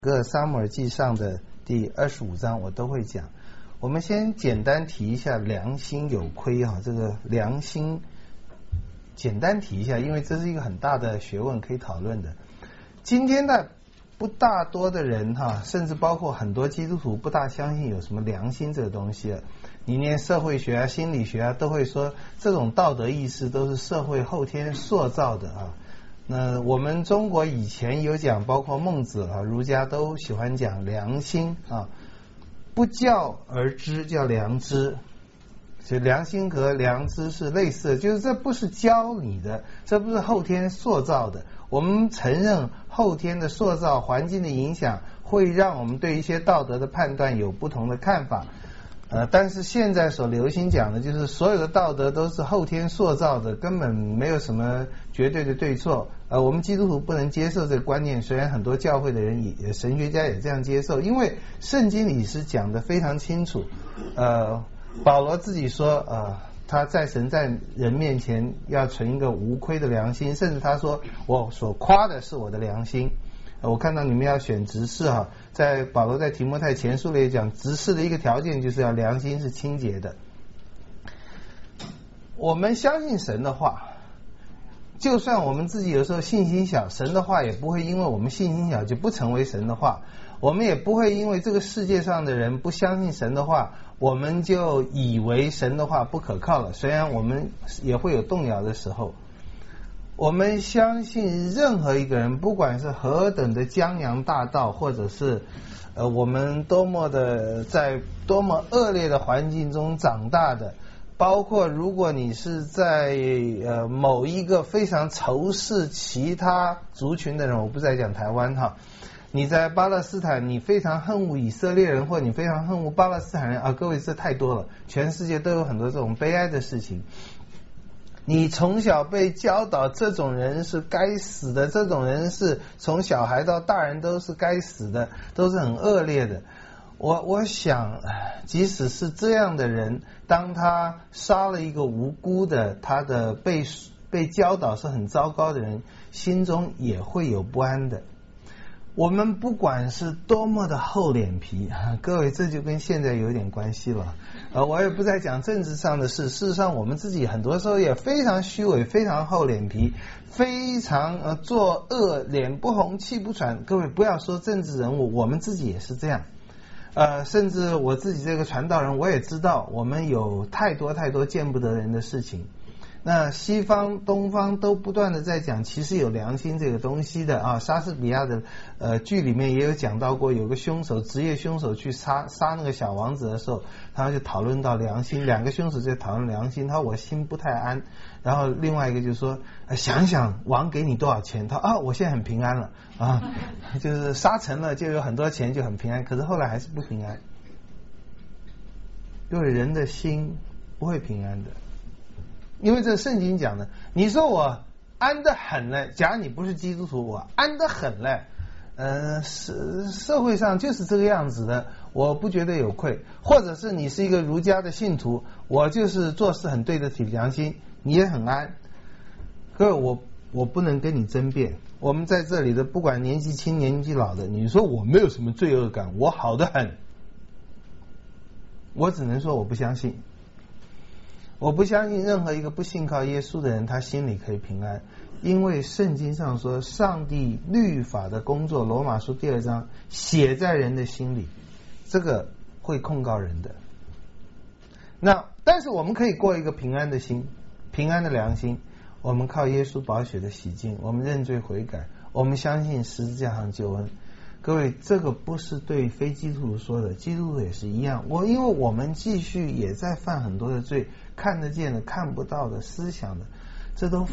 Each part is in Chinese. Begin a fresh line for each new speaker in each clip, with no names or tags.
个撒母耳记上的第25章我都会讲。我们先简单提一下良心有亏啊，这个良心简单提一下，因为这是一个很大的学问可以讨论的。今天的不大多的人甚至包括很多基督徒不大相信有什么良心这个东西。你念社会学啊、心理学啊，都会说这种道德意识都是社会后天塑造的啊。那我们中国以前有讲，包括孟子啊、儒家都喜欢讲良心啊，不教而知叫良知，所以良心和良知是类似的，就是这不是教你的，这不是后天塑造的。我们承认后天的塑造、环境的影响会让我们对一些道德的判断有不同的看法。但是现在所流行讲的就是所有的道德都是后天塑造的，根本没有什么绝对的对错。我们基督徒不能接受这个观念，虽然很多教会的人也神学家也这样接受，因为圣经里是讲得非常清楚。保罗自己说他在神在人面前要存一个无亏的良心，甚至他说我所夸的是我的良心。我看到你们要选执事在保罗在提摩太前书里讲，执事的一个条件就是要良心是清洁的。我们相信神的话，就算我们自己有时候信心小，神的话也不会因为我们信心小就不成为神的话。我们也不会因为这个世界上的人不相信神的话，我们就以为神的话不可靠了。虽然我们也会有动摇的时候，我们相信任何一个人，不管是何等的江洋大盗，或者是我们多么的在多么恶劣的环境中长大的，包括如果你是在某一个非常仇视其他族群的人，我不再讲台湾你在巴勒斯坦你非常恨恶以色列人，或你非常恨恶巴勒斯坦人各位这太多了，全世界都有很多这种悲哀的事情。你从小被教导这种人是该死的，这种人是从小孩到大人都是该死的，都是很恶劣的。我想即使是这样的人，当他杀了一个无辜的，他的被教导是很糟糕的人，心中也会有不安的。我们不管是多么的厚脸皮，各位这就跟现在有点关系了。我也不再讲政治上的事，事实上我们自己很多时候也非常虚伪，非常厚脸皮，非常作恶，脸不红气不喘。各位不要说政治人物，我们自己也是这样。甚至我自己这个传道人，我也知道我们有太多太多见不得人的事情。那西方东方都不断的在讲其实有良心这个东西的莎士比亚的剧里面也有讲到过，有个凶手职业凶手去杀那个小王子的时候，他就讨论到良心，两个凶手在讨论良心，他说我心不太安，然后另外一个就说想想王给你多少钱，他我现在很平安了就是杀成了就有很多钱就很平安，可是后来还是不平安。因为人的心不会平安的，因为这圣经讲的，你说我安得很了，假如你不是基督徒，我安得很了，社会上就是这个样子的，我不觉得有愧。或者是你是一个儒家的信徒，我就是做事很对得起良心，你也很安。各位，我不能跟你争辩。我们在这里的不管年纪轻年纪老的，你说我没有什么罪恶感，我好得很，我只能说我不相信。我不相信任何一个不信靠耶稣的人他心里可以平安，因为圣经上说上帝律法的工作，罗马书2章写在人的心里，这个会控告人的。但是我们可以过一个平安的心，平安的良心，我们靠耶稣宝血的洗净，我们认罪悔改，我们相信十字架上救恩。各位，这个不是对非基督徒说的，基督徒也是一样。因为我们继续也在犯很多的罪，看得见的看不到的，思想的，这都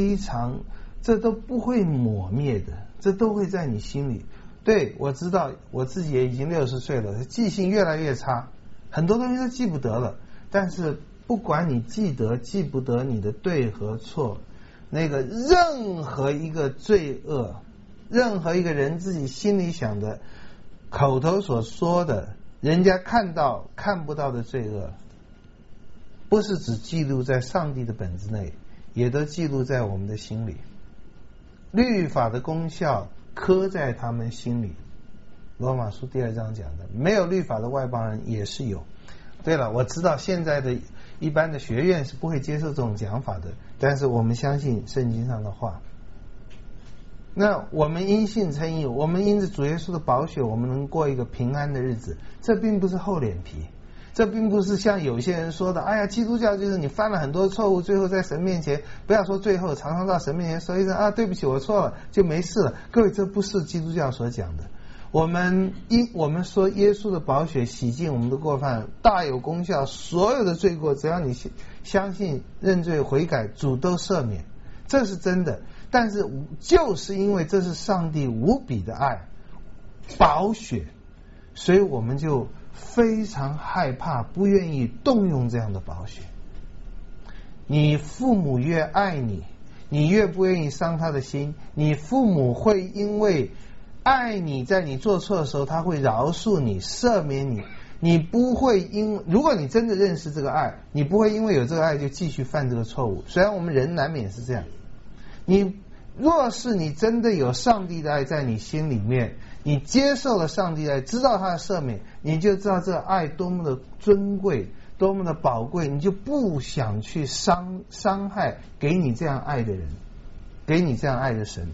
不会抹灭的，这都会在你心里。对，我知道我自己也已经60岁了，记性越来越差，很多东西都记不得了。但是不管你记得记不得你的对和错，那个任何一个罪恶，任何一个人自己心里想的，口头所说的，人家看到看不到的罪恶，不是只记录在上帝的本子内，也都记录在我们的心里。律法的功效刻在他们心里， 罗马书第2章讲的，没有律法的外邦人也是有。对了，我知道现在的一般的学院是不会接受这种讲法的，但是我们相信圣经上的话。那我们因信称义，我们因着主耶稣的宝血，我们能过一个平安的日子，这并不是厚脸皮，这并不是像有些人说的，哎呀，基督教就是你犯了很多错误，最后在神面前，不要说最后，常常到神面前说一声啊，对不起，我错了，就没事了。各位，这不是基督教所讲的。我们说耶稣的宝血洗净我们的过犯，大有功效，所有的罪过，只要你相信认罪悔改，主都赦免，这是真的。但是就是因为这是上帝无比的爱，宝血，所以我们就非常害怕，不愿意动用这样的宝血。你父母越爱你，你越不愿意伤他的心。你父母会因为爱你，在你做错的时候，他会饶恕你，赦免你。你不会如果你真的认识这个爱，你不会因为有这个爱就继续犯这个错误。虽然我们人难免是这样，若是你真的有上帝的爱在你心里面，你接受了上帝的爱，知道他的赦免，你就知道这个爱多么的尊贵，多么的宝贵，你就不想去伤害给你这样爱的人，给你这样爱的神。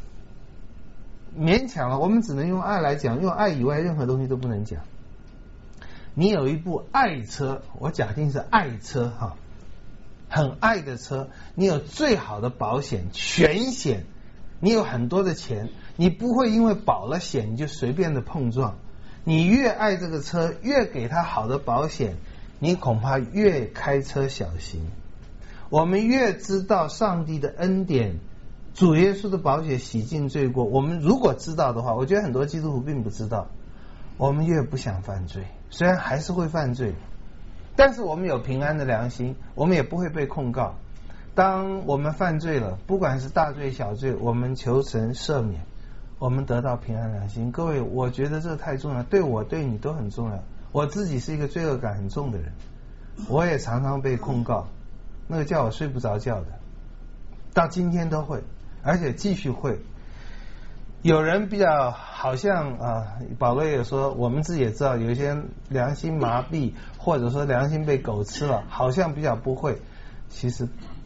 勉强了，我们只能用爱来讲，用爱以外任何东西都不能讲。你有一部爱车，我假定是爱车哈，很爱的车，你有最好的保险，全险，你有很多的钱，你不会因为保了险你就随便的碰撞。你越爱这个车，越给他好的保险，你恐怕越开车小心。我们越知道上帝的恩典，主耶稣的宝血洗净罪过，我们如果知道的话，我觉得很多基督徒并不知道，我们越不想犯罪，虽然还是会犯罪，但是我们有平安的良心，我们也不会被控告。当我们犯罪了，不管是大罪小罪，我们求神赦免，我们得到平安良心。各位，我觉得这太重要，对我对你都很重要。我自己是一个罪恶感很重的人，我也常常被控告，那个叫我睡不着觉的，到今天都会，而且继续会。有人比较好像保罗也说，我们自己也知道，有一些良心麻痹，或者说良心被狗吃了，好像比较不会，其实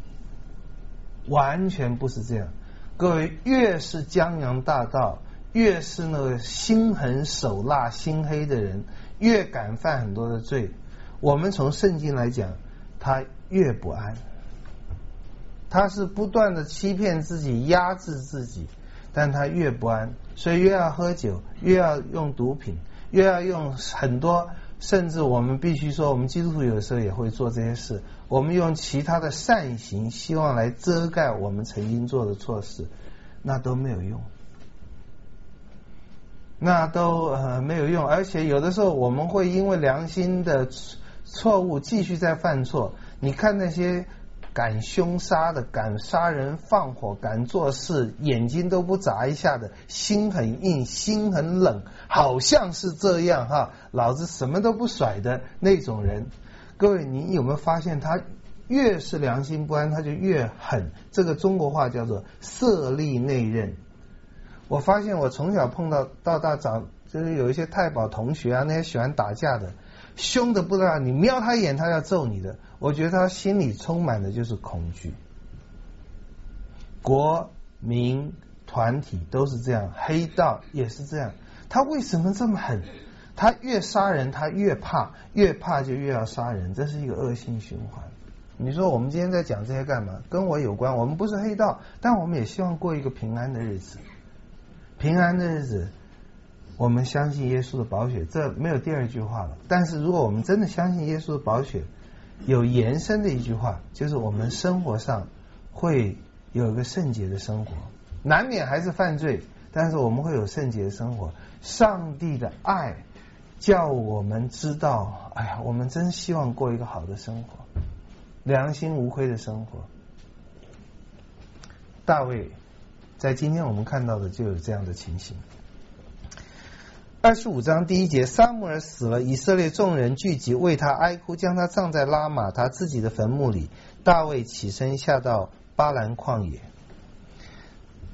完全不是这样。各位，越是江洋大盗，越是那个心狠手辣心黑的人，越敢犯很多的罪。我们从圣经来讲，他越不安，他是不断的欺骗自己，压制自己，但他越不安，所以越要喝酒，越要用毒品，越要用很多，甚至我们必须说，我们基督徒有时候也会做这些事，我们用其他的善行希望来遮盖我们曾经做的错事，那都没有用，那都没有用。而且有的时候我们会因为良心的错误继续在犯错。你看那些敢凶杀的，敢杀人放火，敢做事眼睛都不眨一下的，心很硬心很冷，好像是这样哈，老子什么都不甩的那种人。各位，你有没有发现他越是良心不安，他就越狠。这个中国话叫做色厉内荏。我发现我从小碰到大就是有一些太保同学啊，那些喜欢打架的，凶的不得了，你瞄他一眼他要揍你的。我觉得他心里充满的就是恐惧。国民团体都是这样，黑道也是这样。他为什么这么狠？他越杀人他越怕，越怕就越要杀人，这是一个恶性循环。你说我们今天在讲这些干嘛？跟我有关，我们不是黑道，但我们也希望过一个平安的日子。平安的日子，我们相信耶稣的宝血，这没有第二句话了。但是如果我们真的相信耶稣的宝血，有延伸的一句话，就是我们生活上会有一个圣洁的生活，难免还是犯罪，但是我们会有圣洁的生活。上帝的爱叫我们知道，哎呀，我们真希望过一个好的生活，良心无亏的生活。大卫在今天我们看到的就有这样的情形。25章第1节，撒母耳死了，以色列众人聚集为他哀哭，将他葬在拉玛他自己的坟墓里。大卫起身下到巴兰旷野。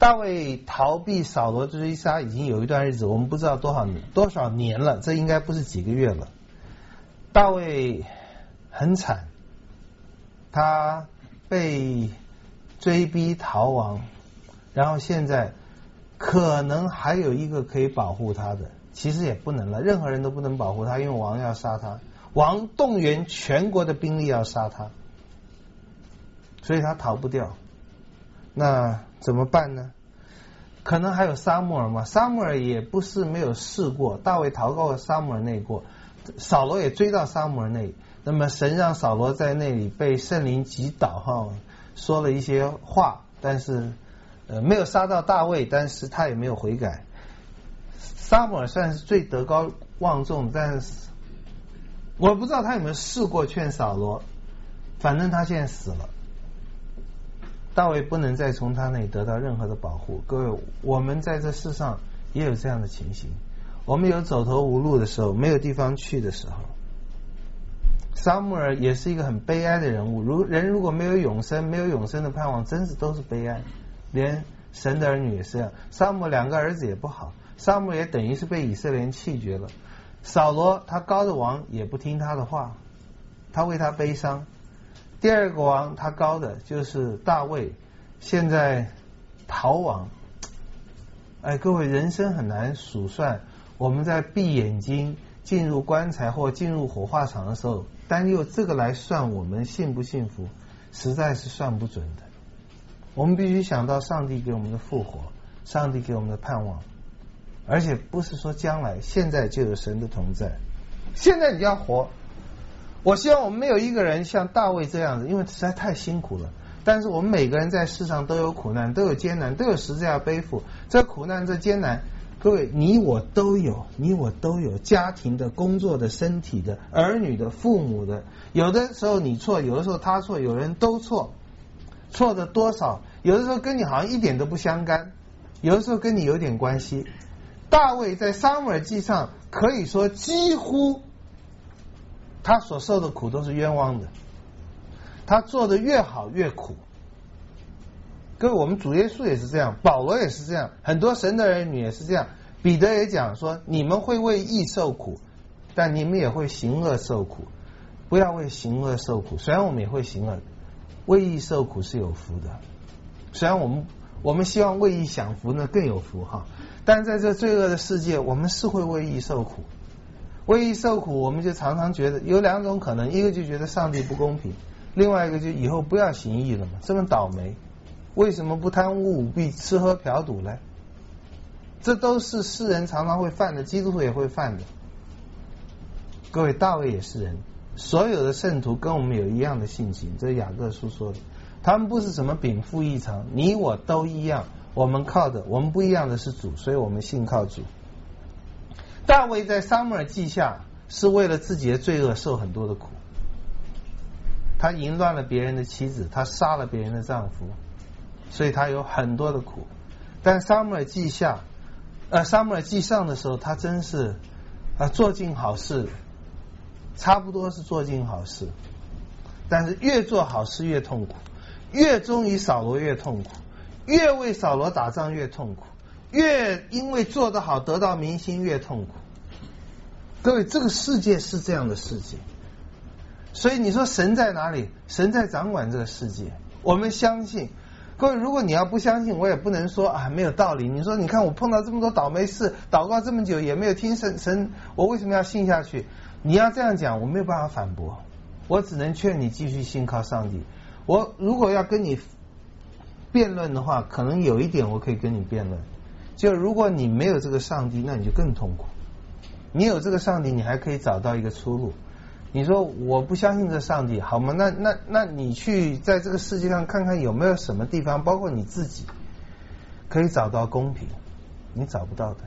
大卫逃避扫罗追杀已经有一段日子，我们不知道多少年了，这应该不是几个月了。大卫很惨，他被追逼逃亡，然后现在可能还有一个可以保护他的，其实也不能了，任何人都不能保护他，因为王要杀他，王动员全国的兵力要杀他，所以他逃不掉。那怎么办呢？可能还有撒母耳嘛，撒母耳也不是没有试过，大卫逃过撒母耳那一过，扫罗也追到撒母耳那里，那么神让扫罗在那里被圣灵击倒说了一些话，但是没有杀到大卫，但是他也没有悔改。撒母耳算是最德高望重，但是我不知道他有没有试过劝扫罗，反正他现在死了，大卫不能再从他那里得到任何的保护。各位，我们在这世上也有这样的情形，我们有走投无路的时候，没有地方去的时候。撒母耳也是一个很悲哀的人物，人如果没有永生，没有永生的盼望，真是都是悲哀。连神的儿女也是这样，撒母耳2个儿子也不好，撒母耳也等于是被以色列人弃绝了。扫罗他高的王也不听他的话，他为他悲伤。第2个王他高的就是大卫，现在逃亡。各位，人生很难数算，我们在闭眼睛进入棺材或进入火化场的时候，单用这个来算我们幸不幸福，实在是算不准的。我们必须想到上帝给我们的复活，上帝给我们的盼望，而且不是说将来，现在就有神的同在。现在你要活，我希望我们没有一个人像大卫这样子，因为实在太辛苦了。但是我们每个人在世上都有苦难，都有艰难，都有十字架背负。这苦难这艰难，各位你我都有，家庭的、工作的、身体的、儿女的、父母的。有的时候你错，有的时候他错，有人都错，错的多少，有的时候跟你好像一点都不相干，有的时候跟你有点关系。大卫在撒母耳记上可以说几乎他所受的苦都是冤枉的，他做的越好越苦。各位，我们主耶稣也是这样，保罗也是这样，很多神的儿女也是这样。彼得也讲说，你们会为义受苦，但你们也会行恶受苦，不要为行恶受苦。虽然我们也会行恶，为义受苦是有福的。虽然我们希望为义享福呢更有福但在这罪恶的世界，我们是会为义受苦。为义受苦，我们就常常觉得有2种可能，一个就觉得上帝不公平，另外一个就以后不要行义了嘛，这么倒霉，为什么不贪污舞弊、吃喝嫖赌呢？这都是世人常常会犯的，基督徒也会犯的。各位，大卫也是人，所有的圣徒跟我们有一样的性情，这是雅各书说的，他们不是什么禀赋异常，你我都一样，我们不一样的是主，所以我们信靠主。大卫在撒母耳记下是为了自己的罪恶受很多的苦，他淫乱了别人的妻子，他杀了别人的丈夫，所以他有很多的苦。但撒母耳记上的时候，他真是做尽好事，差不多是做尽好事，但是越做好事越痛苦，越忠于扫罗越痛苦，越为扫罗打仗越痛苦，越因为做得好得到民心越痛苦。各位，这个世界是这样的世界，所以你说神在哪里？神在掌管这个世界，我们相信。各位，如果你要不相信，我也不能说没有道理。你说你看我碰到这么多倒霉事，祷告这么久也没有听神，我为什么要信下去？你要这样讲，我没有办法反驳，我只能劝你继续信靠上帝。我如果要跟你辩论的话，可能有一点我可以跟你辩论，就如果你没有这个上帝，那你就更痛苦。你有这个上帝，你还可以找到一个出路。你说我不相信这上帝，好吗？那你去在这个世界上看看有没有什么地方，包括你自己，可以找到公平，你找不到的。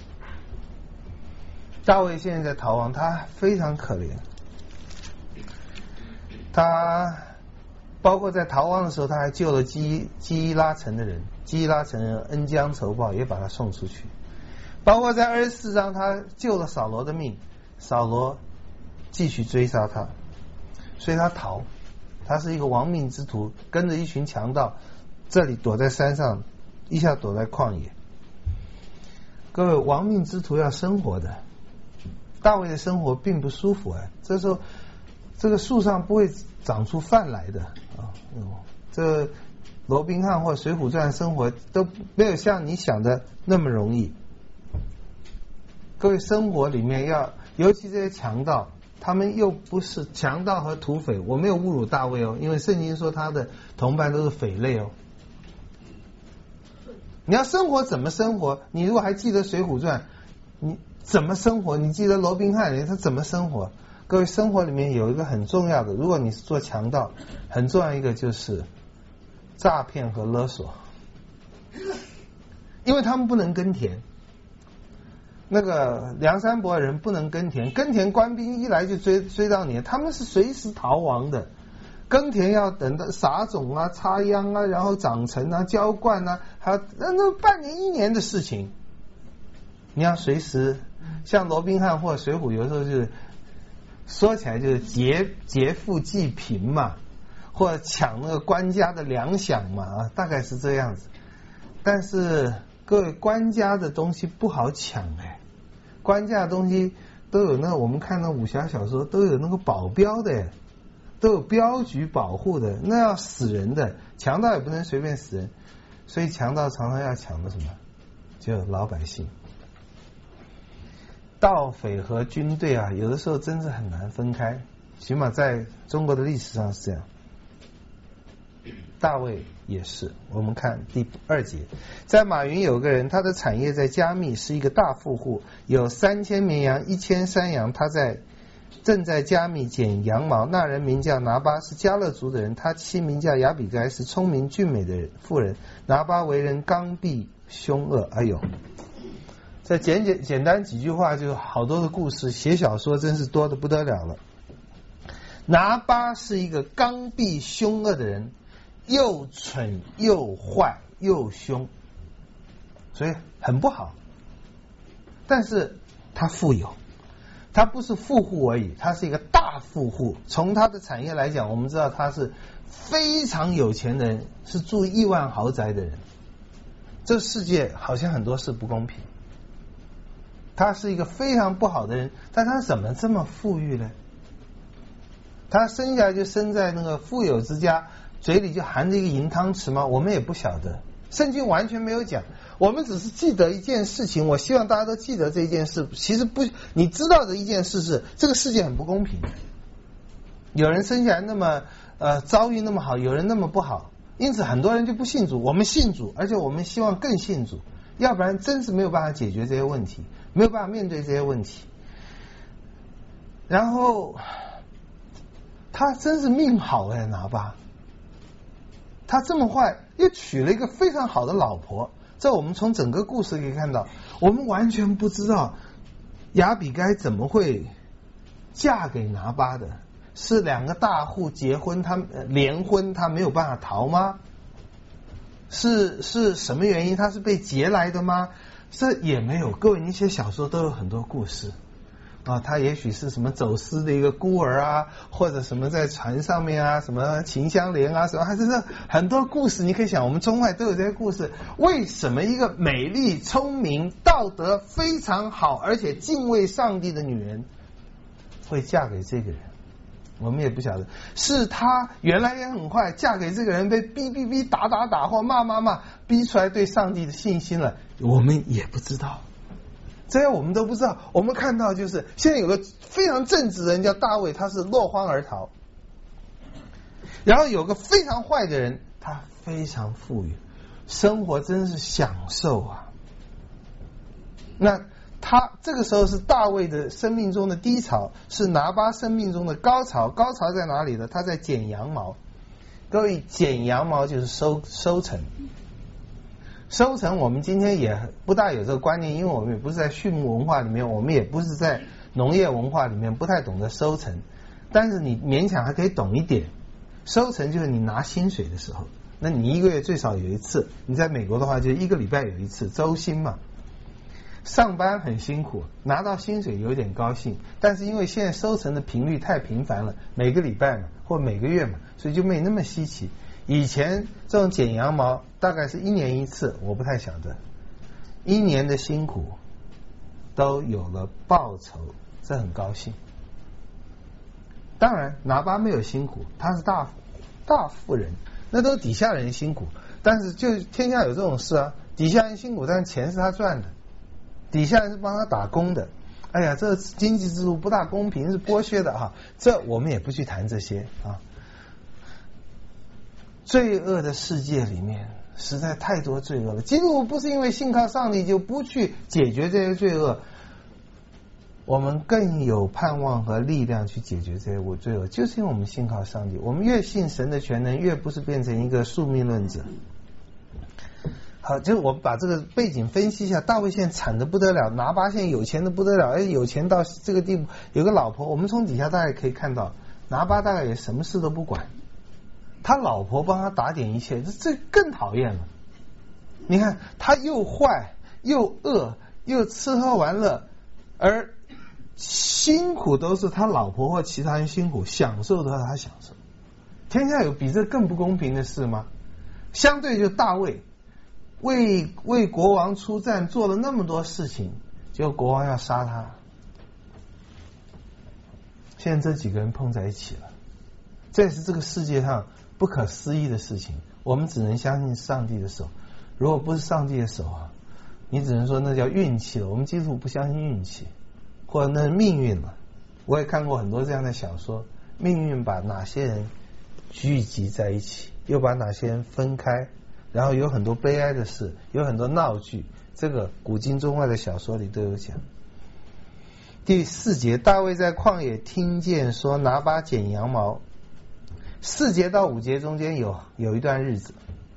大卫现在在逃亡，他非常可怜，他包括在逃亡的时候，他还救了基伊拉城的人，基伊拉城人恩将仇报，也把他送出去。包括在24章，他救了扫罗的命，扫罗继续追杀他，所以他逃，他是一个亡命之徒，跟着一群强盗，这里躲在山上一下躲在旷野。各位，亡命之徒要生活的，大卫的生活并不舒服啊。这时候，这个树上不会长出饭来的啊。这罗宾汉或水浒传生活都没有像你想的那么容易。各位，生活里面要，尤其这些强盗，他们又不是强盗和土匪，我没有侮辱大卫哦，因为圣经说他的同伴都是匪类哦。你要生活怎么生活？你如果还记得水浒传，你怎么生活？你记得罗宾汉他怎么生活？各位，生活里面有一个很重要的，如果你是做强盗，很重要一个就是诈骗和勒索，因为他们不能耕田。那个梁山伯人不能耕田，耕田官兵一来就追到你，他们是随时逃亡的。耕田要等到撒种啊、插秧啊，然后长成啊、浇灌啊，还要那半年1年的事情。你要随时，像罗宾汉或水浒，有时候就是说起来就是劫富济贫嘛，或者抢那个官家的粮饷嘛啊，大概是这样子。但是各位，官家的东西不好抢哎，官家的东西都有那个，我们看到武侠小说都有那个保镖的，都有镖局保护的，那要死人的，强盗也不能随便死人，所以强盗常常要抢的什么，就老百姓。盗匪和军队啊，有的时候真是很难分开，起码在中国的历史上是这样。大卫也是，我们看第2节，在马云有个人，他的产业在加密，是一个大富户，有3000绵羊，1000山羊，他正在加密剪羊毛。那人名叫拿巴，是迦勒族的人，他妻名叫亚比该，是聪明俊美的妇人。拿巴为人刚愎凶恶。哎呦，这简单几句话就好多的故事，写小说真是多得不得了了。拿巴是一个刚愎凶恶的人，又蠢又坏又凶，所以很不好。但是他富有，他不是富户而已，他是一个大富户。从他的产业来讲，我们知道他是非常有钱的人，是住亿万豪宅的人。这世界好像很多事不公平。他是一个非常不好的人，但他怎么这么富裕呢？他生下来就生在那个富有之家，嘴里就含着一个银汤匙吗？我们也不晓得，圣经完全没有讲，我们只是记得一件事情。我希望大家都记得这一件事。其实不，你知道的一件事是，这个世界很不公平。有人生下来那么遭遇那么好，有人那么不好，因此很多人就不信主。我们信主，而且我们希望更信主，要不然真是没有办法解决这些问题，没有办法面对这些问题。然后他真是命好哎，拿巴。他这么坏，又娶了一个非常好的老婆。这我们从整个故事可以看到，我们完全不知道亚比该怎么会嫁给拿巴的。是2个大户结婚，他联婚，他没有办法逃吗？是什么原因？他是被劫来的吗？这也没有。各位，你写小说都有很多故事啊，他也许是什么走私的一个孤儿啊，或者什么在船上面啊，什么秦香莲啊，什么，还是很多故事。你可以想，我们中外都有这些故事。为什么一个美丽、聪明、道德非常好，而且敬畏上帝的女人会嫁给这个人？我们也不晓得，是她原来也很坏，嫁给这个人被逼打或骂，逼出来对上帝的信心了，我们也不知道。这些我们都不知道。我们看到就是现在有个非常正直的人叫大卫，他是落荒而逃。然后有个非常坏的人，他非常富裕，生活真是享受啊。那他这个时候是大卫的生命中的低潮，是拿巴生命中的高潮。高潮在哪里呢？他在剪羊毛。各位，剪羊毛就是收成。收成我们今天也不大有这个观念，因为我们也不是在畜牧文化里面，我们也不是在农业文化里面，不太懂得收成。但是你勉强还可以懂一点，收成就是你拿薪水的时候，那你1个月最少有1次，你在美国的话就1个礼拜有1次，周薪嘛。上班很辛苦，拿到薪水有点高兴，但是因为现在收成的频率太频繁了，每个礼拜嘛或每个月嘛，所以就没那么稀奇。 以前这种剪羊毛大概是1年1次，我不太晓得，1年的辛苦都有了报酬，这很高兴。当然拿巴没有辛苦，他是大富人，那都是底下人辛苦。但是就天下有这种事啊，底下人辛苦，但是钱是他赚的，底下人是帮他打工的。哎呀，这经济制度不大公平，是剥削的哈。这我们也不去谈这些啊。罪恶的世界里面实在太多罪恶了。基督徒不是因为信靠上帝就不去解决这些罪恶，我们更有盼望和力量去解决这些罪恶，就是因为我们信靠上帝。我们越信神的全能，越不是变成一个宿命论者。好，就是我们把这个背景分析一下。大卫现在惨得不得了，拿巴现在有钱的不得了，有钱到这个地步，有个老婆。我们从底下大概可以看到，拿巴大概也什么事都不管，他老婆帮他打点一切，这更讨厌了。你看他又坏又恶又吃喝玩乐，而辛苦都是他老婆或其他人辛苦，享受都是他享受。天下有比这更不公平的事吗？相对就大卫为国王出战，做了那么多事情，结果国王要杀他。现在这几个人碰在一起了，这也是这个世界上不可思议的事情。我们只能相信上帝的手，如果不是上帝的手啊，你只能说那叫运气了。我们基督徒不相信运气，或者那是命运了。我也看过很多这样的小说，命运把哪些人聚集在一起，又把哪些人分开，然后有很多悲哀的事，有很多闹剧，这个古今中外的小说里都有讲。第4节，大卫在旷野听见说拿巴剪羊毛。4节到5节中间有一段日子，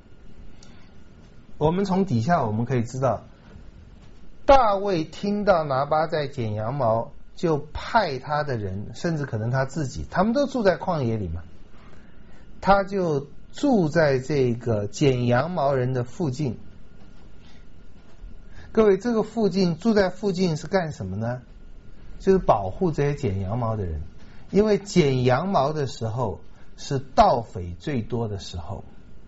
我们从底下我们可以知道，大卫听到拿巴在剪羊毛，就派他的人，甚至可能他自己，他们都住在旷野里嘛，他就住在这个剪羊毛人的附近。各位，这个附近住在附近是干什么呢？就是保护这些剪羊毛的人，因为剪羊毛的时候是盗匪最多的时候。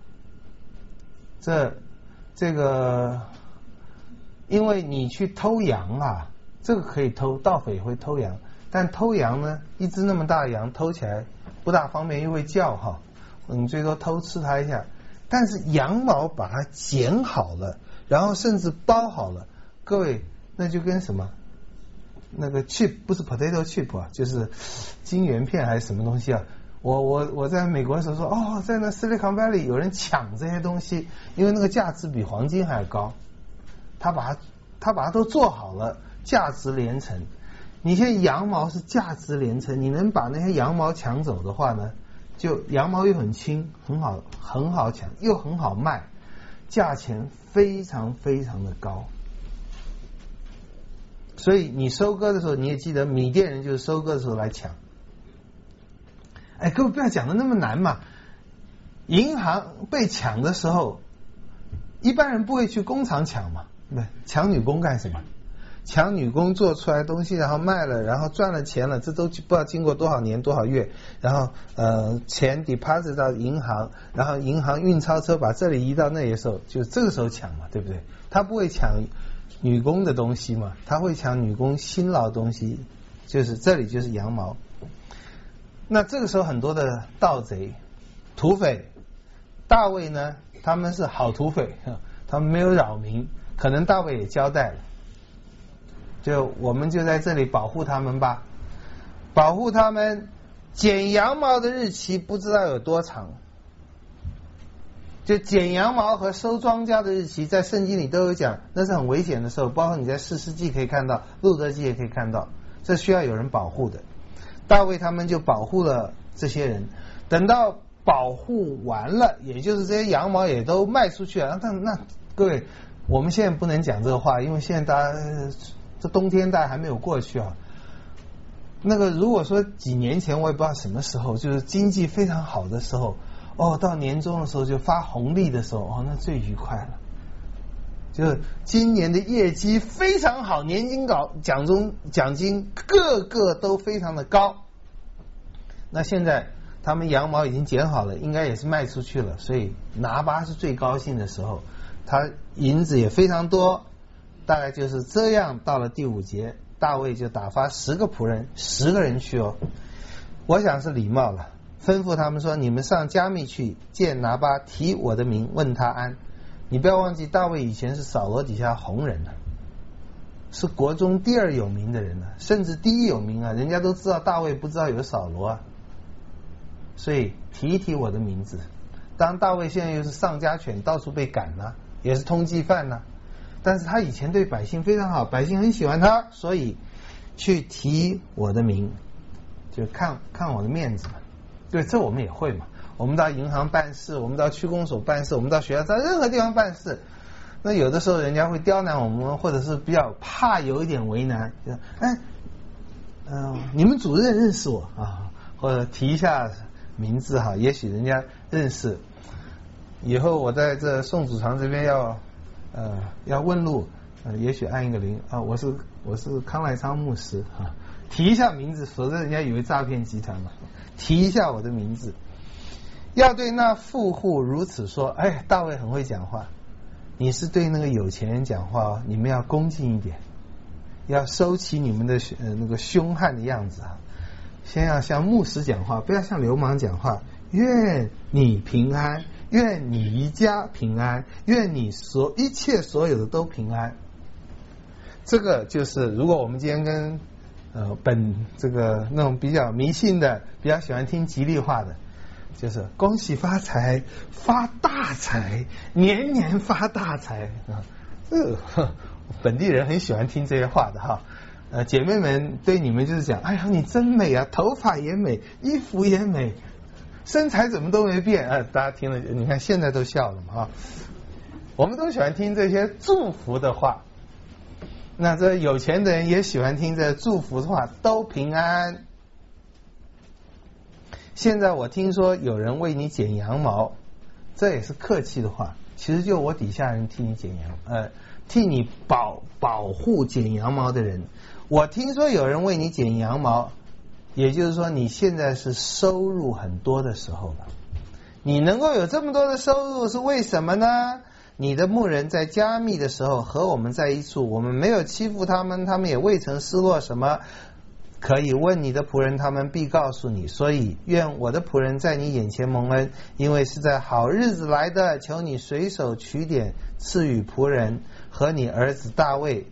这个因为你去偷羊啊，这个可以偷，盗匪会偷羊，但偷羊呢，一只那么大的羊偷起来不大方便，又会叫哈，你最多偷吃它一下。但是羊毛把它剪好了，然后甚至包好了，各位，那就跟什么那个 chip， 不是 potato chip 啊，就是金圆片还是什么东西啊。我在美国的时候说，在那 Silicon Valley 有人抢这些东西，因为那个价值比黄金还高，他把它都做好了，价值连城。你现在羊毛是价值连城，你能把那些羊毛抢走的话呢，就羊毛又很轻，很好抢，又很好卖，价钱非常非常的高。所以你收割的时候，你也记得米甸人就是收割的时候来抢。各位不要讲的那么难嘛。银行被抢的时候，一般人不会去工厂抢嘛，对，抢女工干什么？抢女工做出来东西，然后卖了，然后赚了钱了，这都不知道经过多少年多少月，然后钱 deposit 到银行，然后银行运钞车把这里移到那里的时候，就这个时候抢嘛，对不对？他不会抢女工的东西嘛，他会抢女工辛劳东西，就是这里就是羊毛。那这个时候很多的盗贼、土匪，大卫呢，他们是好土匪，他们没有扰民，可能大卫也交代了，就我们就在这里保护他们吧，保护他们。剪羊毛的日期不知道有多长，就剪羊毛和收庄稼的日期在圣经里都有讲，那是很危险的时候，包括你在士师记可以看到，路德记也可以看到，这需要有人保护的。大卫他们就保护了这些人，等到保护完了，也就是这些羊毛也都卖出去了。那各位，我们现在不能讲这个话，因为现在大家这冬天大家还没有过去啊。那个如果说几年前，我也不知道什么时候，就是经济非常好的时候，到年终的时候就发红利的时候，那最愉快了。就是今年的业绩非常好，年金奖金个个都非常的高。那现在他们羊毛已经剪好了，应该也是卖出去了，所以拿巴是最高兴的时候，他银子也非常多。大概就是这样，到了第5节，大卫就打发10个仆人，10个人去哦。我想是礼貌了，吩咐他们说：你们上加密去见拿巴，提我的名，问他安。你不要忘记，大卫以前是扫罗底下红人了，是国中第2有名的人了，甚至第1有名啊，人家都知道大卫，不知道有扫罗啊。所以提一提我的名字。当大卫现在又是丧家犬，到处被赶了，也是通缉犯了，但是他以前对百姓非常好，百姓很喜欢他，所以去提我的名，就看我的面子嘛。对，这我们也会嘛。我们到银行办事，我们到区公所办事，我们到学校，在任何地方办事，那有的时候人家会刁难我们，或者是比较怕有一点为难，就你们主任认识我啊，或者提一下名字哈，也许人家认识。以后我在这宋祖堂这边要问路，也许按一个铃啊，我是康来昌牧师啊，提一下名字，否则人家以为诈骗集团嘛。提一下我的名字，要对那富户如此说。哎，大卫很会讲话，你是对那个有钱人讲话哦，你们要恭敬一点，要收起你们的那个凶悍的样子啊，先要像牧师讲话，不要像流氓讲话。愿你平安，愿你一家平安，愿你一切所有的都平安。这个就是如果我们今天跟这个那种比较迷信的，比较喜欢听吉利话的，就是恭喜发财，发大财，年年发大财啊。本地人很喜欢听这些话的哈。姐妹们对你们就是讲，哎呀你真美啊，头发也美，衣服也美，身材怎么都没变啊。大家听了，你看现在都笑了嘛啊。我们都喜欢听这些祝福的话。那这有钱的人也喜欢听这祝福的话，都平安。现在我听说有人为你剪羊毛，这也是客气的话，其实就我底下人替你剪替你保护剪羊毛的人。我听说有人为你剪羊毛，也就是说你现在是收入很多的时候了。你能够有这么多的收入是为什么呢？你的牧人在加密的时候和我们在一处，我们没有欺负他们，他们也未曾失落什么。可以问你的仆人，他们必告诉你。所以愿我的仆人在你眼前蒙恩，因为是在好日子来的。求你随手取点赐予仆人和你儿子大卫。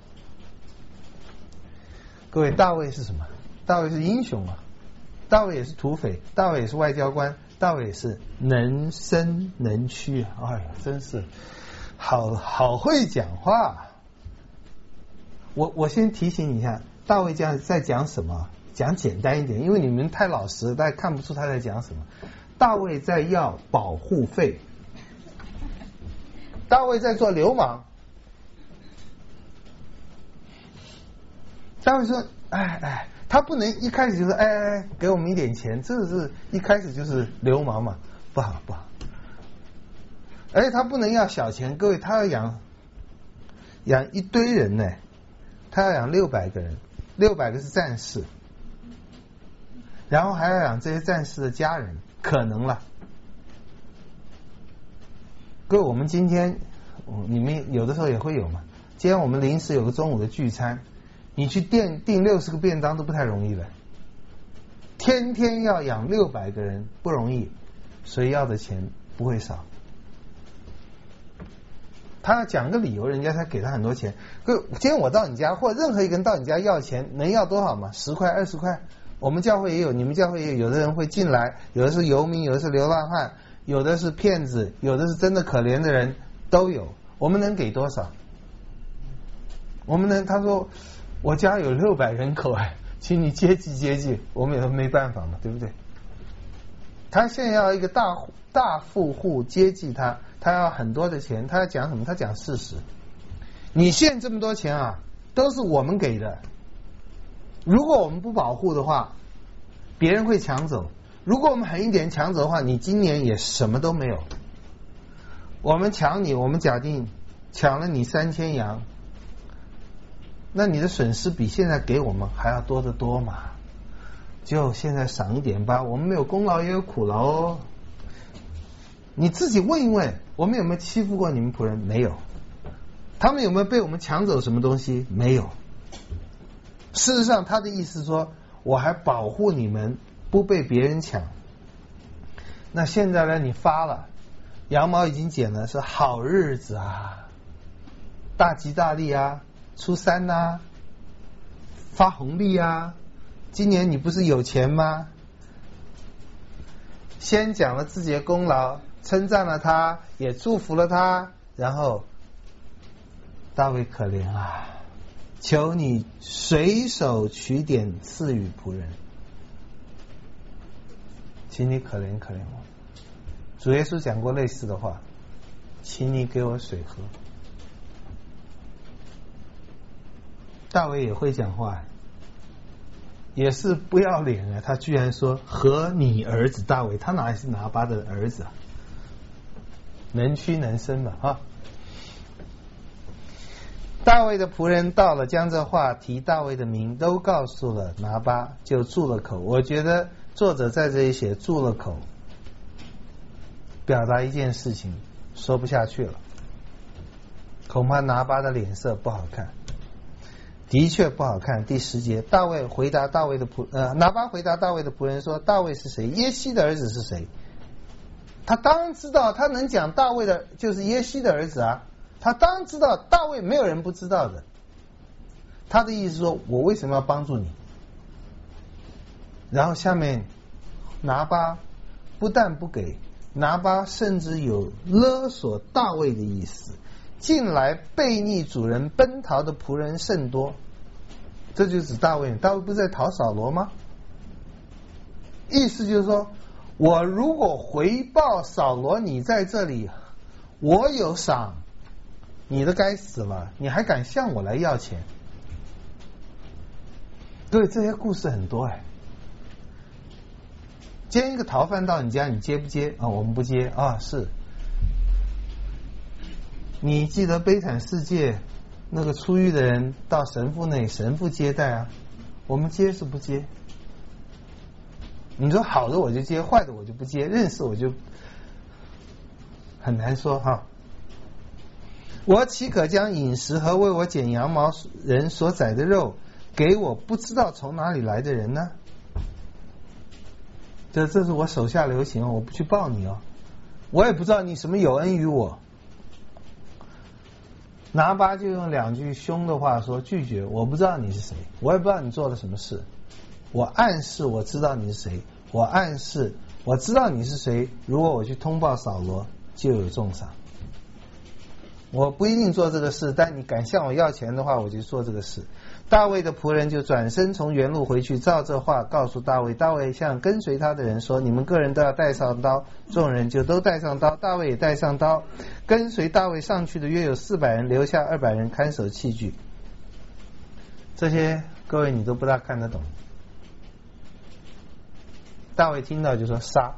各位，大卫是什么？大卫是英雄啊，大卫也是土匪，大卫也是外交官，大卫也是能伸能屈啊！哎呀，真是好会讲话。我先提醒你一下，大卫这样在讲什么？讲简单一点，因为你们太老实，大家看不出他在讲什么。大卫在要保护费，大卫在做流氓。大卫说：“哎，他不能一开始就是给我们一点钱，这是一开始就是流氓嘛，不好。而且他不能要小钱，各位，他要养一堆人呢，他要养600个人，600个是战士，然后还要养这些战士的家人，可能了。各位，我们今天你们有的时候也会有嘛，今天我们临时有个中午的聚餐。”你去订60个便当都不太容易了，天天要养600个人不容易，所以要的钱不会少。他要讲个理由，人家才给他很多钱。今天我到你家，或者任何一个人到你家要钱，能要多少嘛？10块、20块。我们教会也有，你们教会也有。有的人会进来，有的是游民，有的是流浪汉，有的是骗子，有的是真的可怜的人，都有。我们能给多少？他说我家有600人口，请你接济，我们也没办法嘛，对不对？他现在要一个大富户接济他要很多的钱，他要讲什么？他讲事实。你现在这么多钱啊，都是我们给的。如果我们不保护的话，别人会抢走。如果我们狠一点抢走的话，你今年也什么都没有。我们抢你，我们假定抢了你3000羊。那你的损失比现在给我们还要多得多嘛？ 就现在赏一点吧，我们没有功劳也有苦劳哦。你自己问一问，我们有没有欺负过你们仆人？没有。他们有没有被我们抢走什么东西？没有。事实上他的意思说，我还保护你们不被别人抢。那现在呢，你发了，羊毛已经剪了，是好日子啊，大吉大利啊，初三啊，发红利啊，今年你不是有钱吗？先讲了自己的功劳，称赞了他，也祝福了他，然后大卫可怜啊，求你随手取点赐予仆人，请你可怜可怜我。主耶稣讲过类似的话，请你给我水喝。大卫也会讲话，也是不要脸啊！他居然说和你儿子大卫，他哪是拿巴的儿子啊？能屈能伸吧啊！大卫的仆人到了，将这话提大卫的名都告诉了拿巴，就住了口。我觉得作者在这里写住了口，表达一件事情，说不下去了，恐怕拿巴的脸色不好看。的确不好看。第10节，拿巴回答大卫的仆人说：大卫是谁？耶西的儿子是谁？他当然知道，他能讲大卫的就是耶西的儿子啊，他当然知道大卫没有人不知道的。他的意思说，我为什么要帮助你？然后下面拿巴不但不给，拿巴甚至有勒索大卫的意思。近来悖逆主人奔逃的仆人甚多，这就指大卫。大卫不是在讨扫罗吗？意思就是说，我如果回报扫罗你在这里，我有赏，你的该死了，你还敢向我来要钱？对，这些故事很多哎。今天一个逃犯到你家，你接不接啊？我们不接啊，是。你记得悲惨世界那个出狱的人到神父那里，神父接待啊，我们接是不接？你说好的我就接，坏的我就不接，认识我就很难说哈。我岂可将饮食和为我剪羊毛人所宰的肉给我不知道从哪里来的人呢？这是我手下留情，我不去报你哦，我也不知道你什么有恩于我。拿巴就用2句凶的话说拒绝，我不知道你是谁，我也不知道你做了什么事，我暗示我知道你是谁，我暗示我知道你是谁，如果我去通报扫罗就有重赏。我不一定做这个事，但你敢向我要钱的话，我就做这个事。大卫的仆人就转身从原路回去，照这话告诉大卫。大卫向跟随他的人说，你们个人都要带上刀。众人就都带上刀，大卫也带上刀。跟随大卫上去的约有400人，留下200人看守器具。这些各位你都不大看得懂。大卫听到就说杀。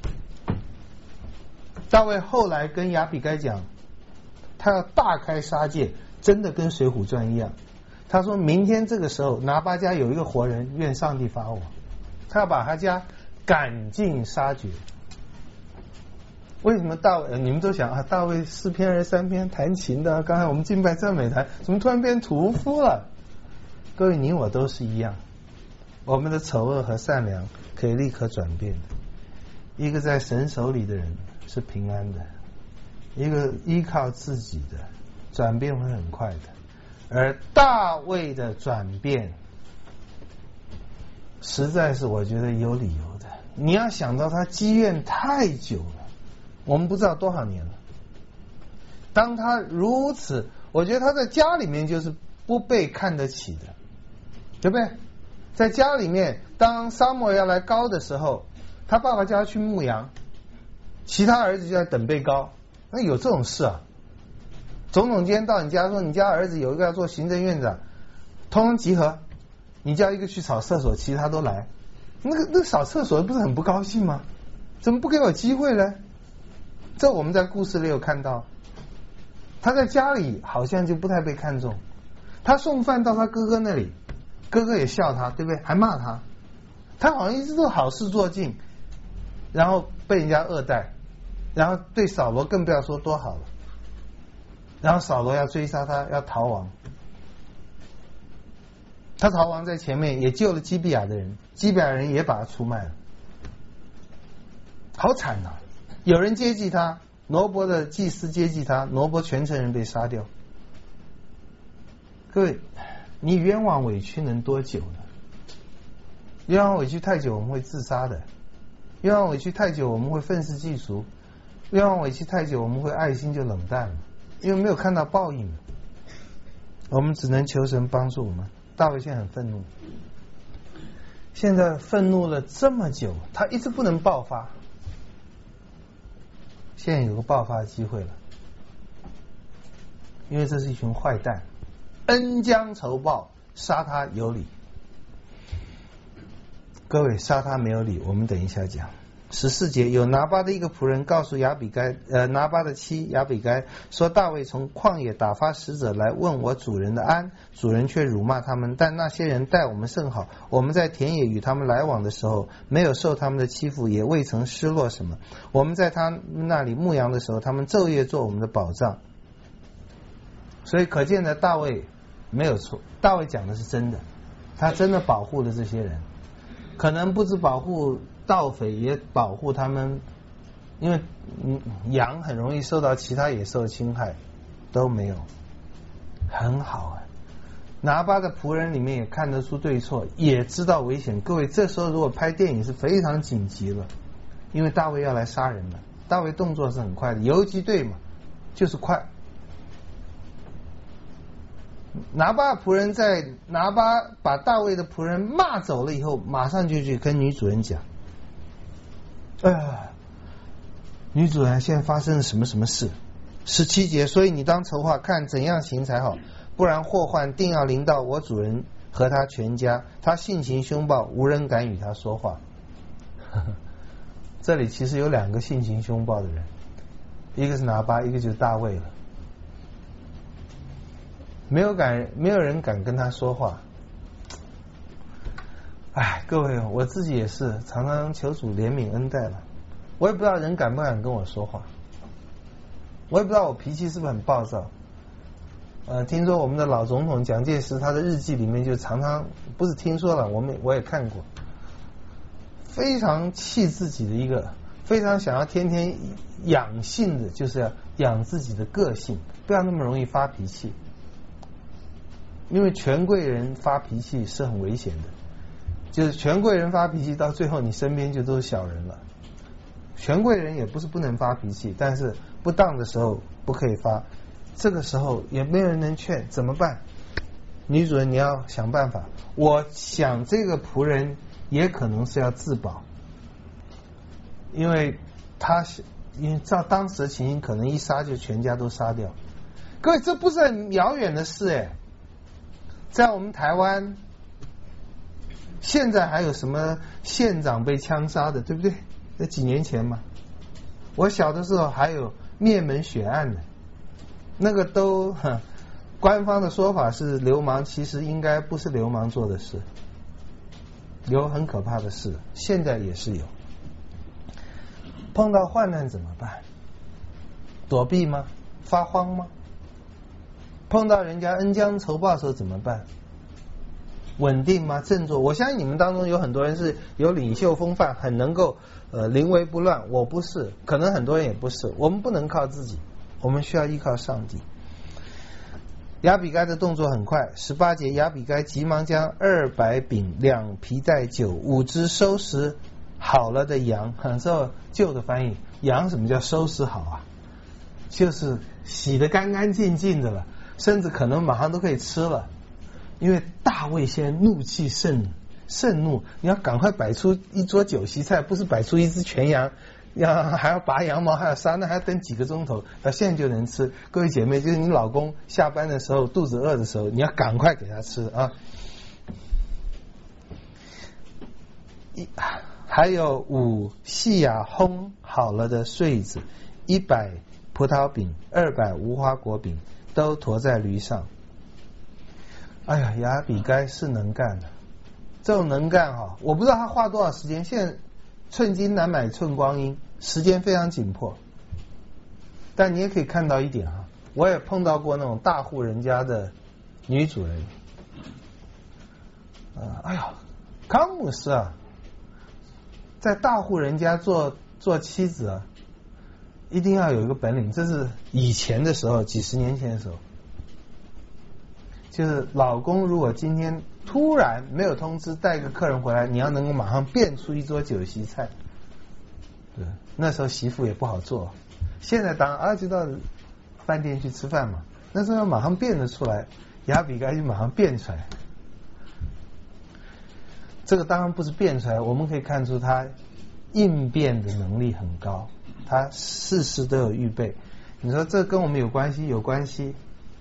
大卫后来跟亚比该讲，他要大开杀戒，真的跟水浒传一样。他说明天这个时候拿巴家有一个活人，愿上帝罚我，他要把他家赶尽杀绝。为什么你们都想啊，大卫4篇23篇弹琴的，刚才我们敬拜赞美坛，怎么突然变屠夫了？各位你我都是一样，我们的丑恶和善良可以立刻转变的。一个在神手里的人是平安的，一个依靠自己的转变会很快的。而大卫的转变实在是我觉得有理由的。你要想到他积怨太久了，我们不知道多少年了。当他如此，我觉得他在家里面就是不被看得起的，对不对？在家里面，当撒母耳要来膏的时候，他爸爸叫他去牧羊，其他儿子就在等被膏。那有这种事啊？总统今天到你家说，你家儿子有一个要做行政院长，通通集合，你叫一个去扫厕所，其他都来。那个扫厕所不是很不高兴吗？怎么不给我机会呢？这我们在故事里有看到，他在家里好像就不太被看重。他送饭到他哥哥那里，哥哥也笑他，对不对？还骂他。 他好像一直都好事做尽，然后被人家恶待，然后对扫罗更不要说多好了，然后扫罗要追杀他，要逃亡，他逃亡在前面也救了基比亚的人，基比亚人也把他出卖了，好惨啊！有人接济他，挪伯的祭司接济他，挪伯全城人被杀掉。各位，你冤枉委屈能多久呢？冤枉委屈太久我们会自杀的，冤枉委屈太久我们会愤世嫉俗，冤枉委屈太久我们会爱心就冷淡了，因为没有看到报应。我们只能求神帮助我们。大卫现在很愤怒，现在愤怒了这么久，他一直不能爆发，现在有个爆发的机会了，因为这是一群坏蛋，恩将仇报，杀他有理。各位，杀他没有理，我们等一下讲。14节，有拿巴的一个仆人告诉亚比该，拿巴的妻亚比该说，大卫从旷野打发使者来问我主人的安，主人却辱骂他们，但那些人待我们甚好，我们在田野与他们来往的时候，没有受他们的欺负，也未曾失落什么。我们在他那里牧羊的时候，他们昼夜做我们的保障。所以可见的大卫没有错，大卫讲的是真的，他真的保护了这些人，可能不止保护盗匪，也保护他们，因为羊很容易受到其他野兽侵害，都没有，很好啊。拿巴的仆人里面也看得出对错，也知道危险。各位，这时候如果拍电影是非常紧急了，因为大卫要来杀人了。大卫动作是很快的，游击队嘛，就是快。拿巴仆人在拿巴把大卫的仆人骂走了以后，马上就去跟女主人讲，女主人现在发生了什么什么事。17节，所以你当筹划看怎样行才好，不然祸患定要临到我主人和他全家，他性情凶暴，无人敢与他说话。这里其实有2个性情凶暴的人，一个是拿巴，一个就是大卫了。没有人敢跟他说话。各位，我自己也是常常求主怜悯恩待了，我也不知道人敢不敢跟我说话，我也不知道我脾气是不是很暴躁。听说我们的老总统蒋介石他的日记里面就常常，不是听说了，我也看过，非常气自己的一个，非常想要天天养性的，就是要养自己的个性，不要那么容易发脾气。因为权贵人发脾气是很危险的，就是权贵人发脾气到最后你身边就都是小人了。权贵人也不是不能发脾气，但是不当的时候不可以发，这个时候也没有人能劝，怎么办？女主人你要想办法。我想这个仆人也可能是要自保，因为照当时的情形，可能一杀就全家都杀掉。各位，这不是很遥远的事在我们台湾，现在还有什么县长被枪杀的，对不对？那几年前嘛，我小的时候还有灭门血案的，那个都官方的说法是流氓，其实应该不是流氓做的事，有很可怕的事，现在也是有。碰到患难怎么办？躲避吗？发慌吗？碰到人家恩将仇报的时候怎么办？稳定吗？振作？我相信你们当中有很多人是有领袖风范，很能够临危不乱。我不是，可能很多人也不是。我们不能靠自己，我们需要依靠上帝。亚比该的动作很快。18节，亚比该急忙将200饼、2皮带酒、5只收拾好了的羊，很受旧的翻译，羊什么叫收拾好啊？就是洗得干干净净的了，甚至可能马上都可以吃了。因为大卫现在怒气盛怒，你要赶快摆出一桌酒席菜，不是摆出一只全羊，还要拔羊毛，还要杀，那还要等几个钟头，现在就能吃。各位姐妹，就是你老公下班的时候肚子饿的时候，你要赶快给他吃啊。还有5细雅烘好了的穗子，100葡萄饼，200无花果饼，都驮在驴上。哎呀，亚比该是能干的， 这种能干哈，我不知道他花多少时间。现在寸金难买寸光阴，时间非常紧迫。但你也可以看到一点哈，我也碰到过那种大户人家的女主人。哎呀，康姆斯啊，在大户人家做妻子啊，一定要有一个本领。这是以前的时候，几十年前的时候，就是老公如果今天突然没有通知带一个客人回来，你要能够马上变出一桌酒席菜。对，那时候媳妇也不好做。现在当然就到饭店去吃饭嘛，那时候要马上变得出来，亚比该就马上变出来。这个当然不是变出来，我们可以看出他应变的能力很高，他事事都有预备。你说这跟我们有关系？有关系。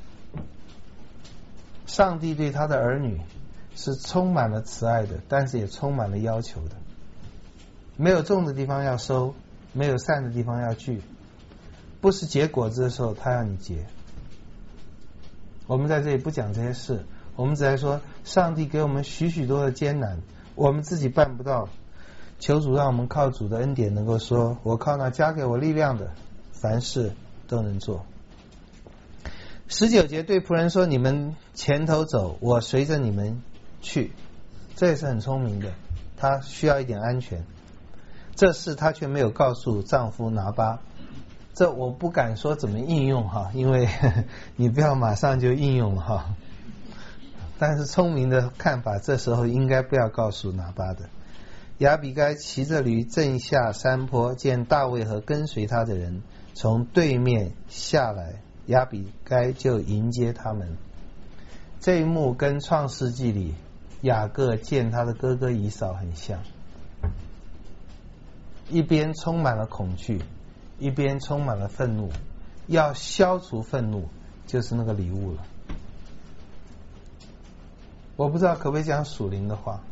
上帝对他的儿女是充满了慈爱的，但是也充满了要求的。没有种的地方要收，没有散的地方要聚。不是结果子的时候，他要你结。我们在这里不讲这些事，我们只来说，上帝给我们许许多的艰难，我们自己办不到。求主让我们靠主的恩典，能够说，我靠那加给我力量的，凡事都能做。19节对仆人说，你们前头走，我随着你们去。这也是很聪明的，他需要一点安全。这事他却没有告诉丈夫拿巴。这我不敢说怎么应用哈，因为你不要马上就应用了哈。但是聪明的看法，这时候应该不要告诉拿巴的。亚比该骑着驴正下山坡，见大卫和跟随他的人从对面下来，亚比该就迎接他们。这一幕跟创世纪里雅各见他的哥哥以扫很像，一边充满了恐惧，一边充满了愤怒。要消除愤怒，就是那个礼物了。我不知道可不可以讲属灵的话，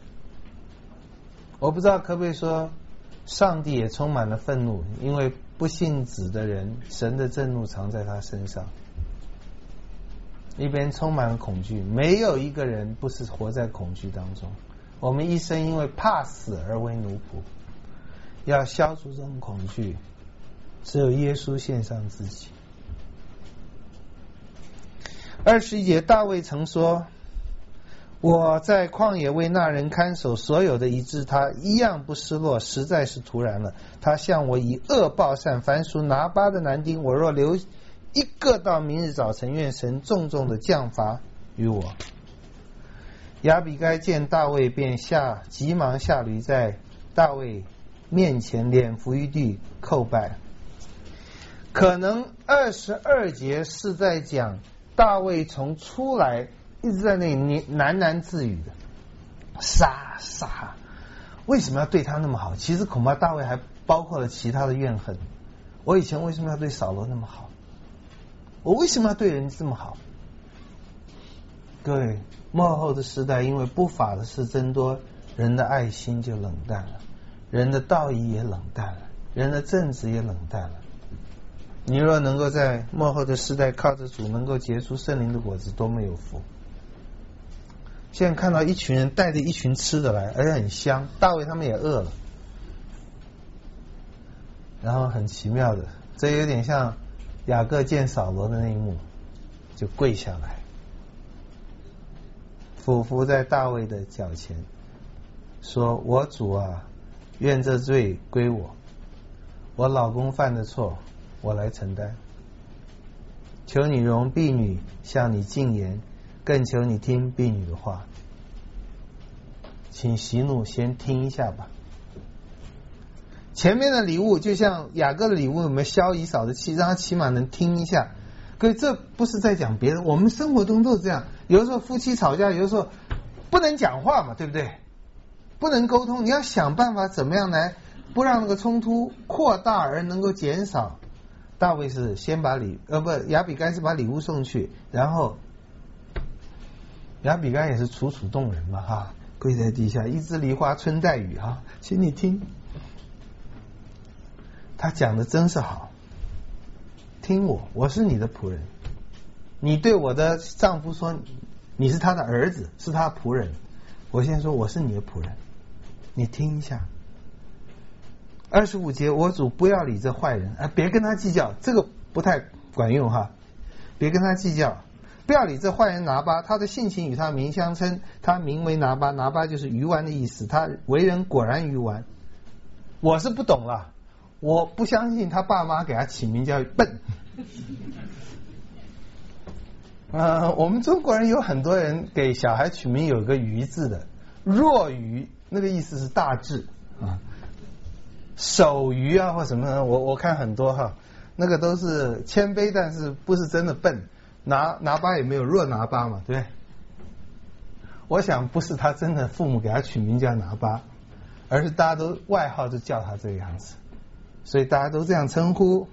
我不知道可不可以说上帝也充满了愤怒，因为不信子的人，神的震怒藏在他身上。一边充满了恐惧，没有一个人不是活在恐惧当中。我们一生因为怕死而为奴仆，要消除这种恐惧，只有耶稣献上自己。21节，大卫曾说，我在旷野为那人看守所有的，以致他一样不失落，实在是突然了。他向我以恶报善，凡属拿巴的男丁，我若留一个到明日早晨，愿神重重的降罚于我。亚比该见大卫，便急忙下驴，在大卫面前脸伏于地叩拜。可能22节是在讲大卫从出来一直在那里喃喃自语的，杀，为什么要对他那么好？其实恐怕大卫还包括了其他的怨恨。我以前为什么要对扫罗那么好？我为什么要对人这么好？各位，末后的时代因为不法的事增多，人的爱心就冷淡了，人的道义也冷淡了，人的正直也冷淡了。你若能够在末后的时代靠着主能够结出圣灵的果子，多么有福。现在看到一群人带着一群吃的来，而且很香，大卫他们也饿了，然后很奇妙的，这有点像雅各见扫罗的那一幕，就跪下来俯伏在大卫的脚前，说，我主啊，愿这罪归我，我老公犯的错我来承担，求你容婢女向你进言，更求你听婢女的话。请息怒，先听一下吧。前面的礼物就像雅各的礼物，有没有消以扫的气，让他起码能听一下。可是这不是在讲别人，我们生活中都是这样。有的时候夫妻吵架，有的时候不能讲话嘛，对不对？不能沟通，你要想办法怎么样来不让那个冲突扩大而能够减少。大卫是先把亚比该是把礼物送去，然后亚比该也是楚楚动人嘛哈，跪在地下，一枝梨花春带雨哈，请你听。他讲的真是好，听我是你的仆人，你对我的丈夫说你是他的儿子，是他的仆人， 我先说我是你的仆人，你听一下。25节，我主不要理这坏人，别跟他计较，这个不太管用哈，别跟他计较，不要理这坏人拿巴，他的性情与他名相称，他名为拿巴，拿巴就是鱼丸的意思，他为人果然鱼丸。我是不懂了，我不相信他爸妈给他起名叫笨。我们中国人有很多人给小孩取名有个鱼字的，若愚那个意思是大智啊，守愚啊或什么，我看很多哈，那个都是谦卑，但是不是真的笨。拿巴也没有若拿巴嘛，对不对？我想不是他真的父母给他取名叫拿巴，而是大家都外号就叫他这个样子，所以大家都这样称呼。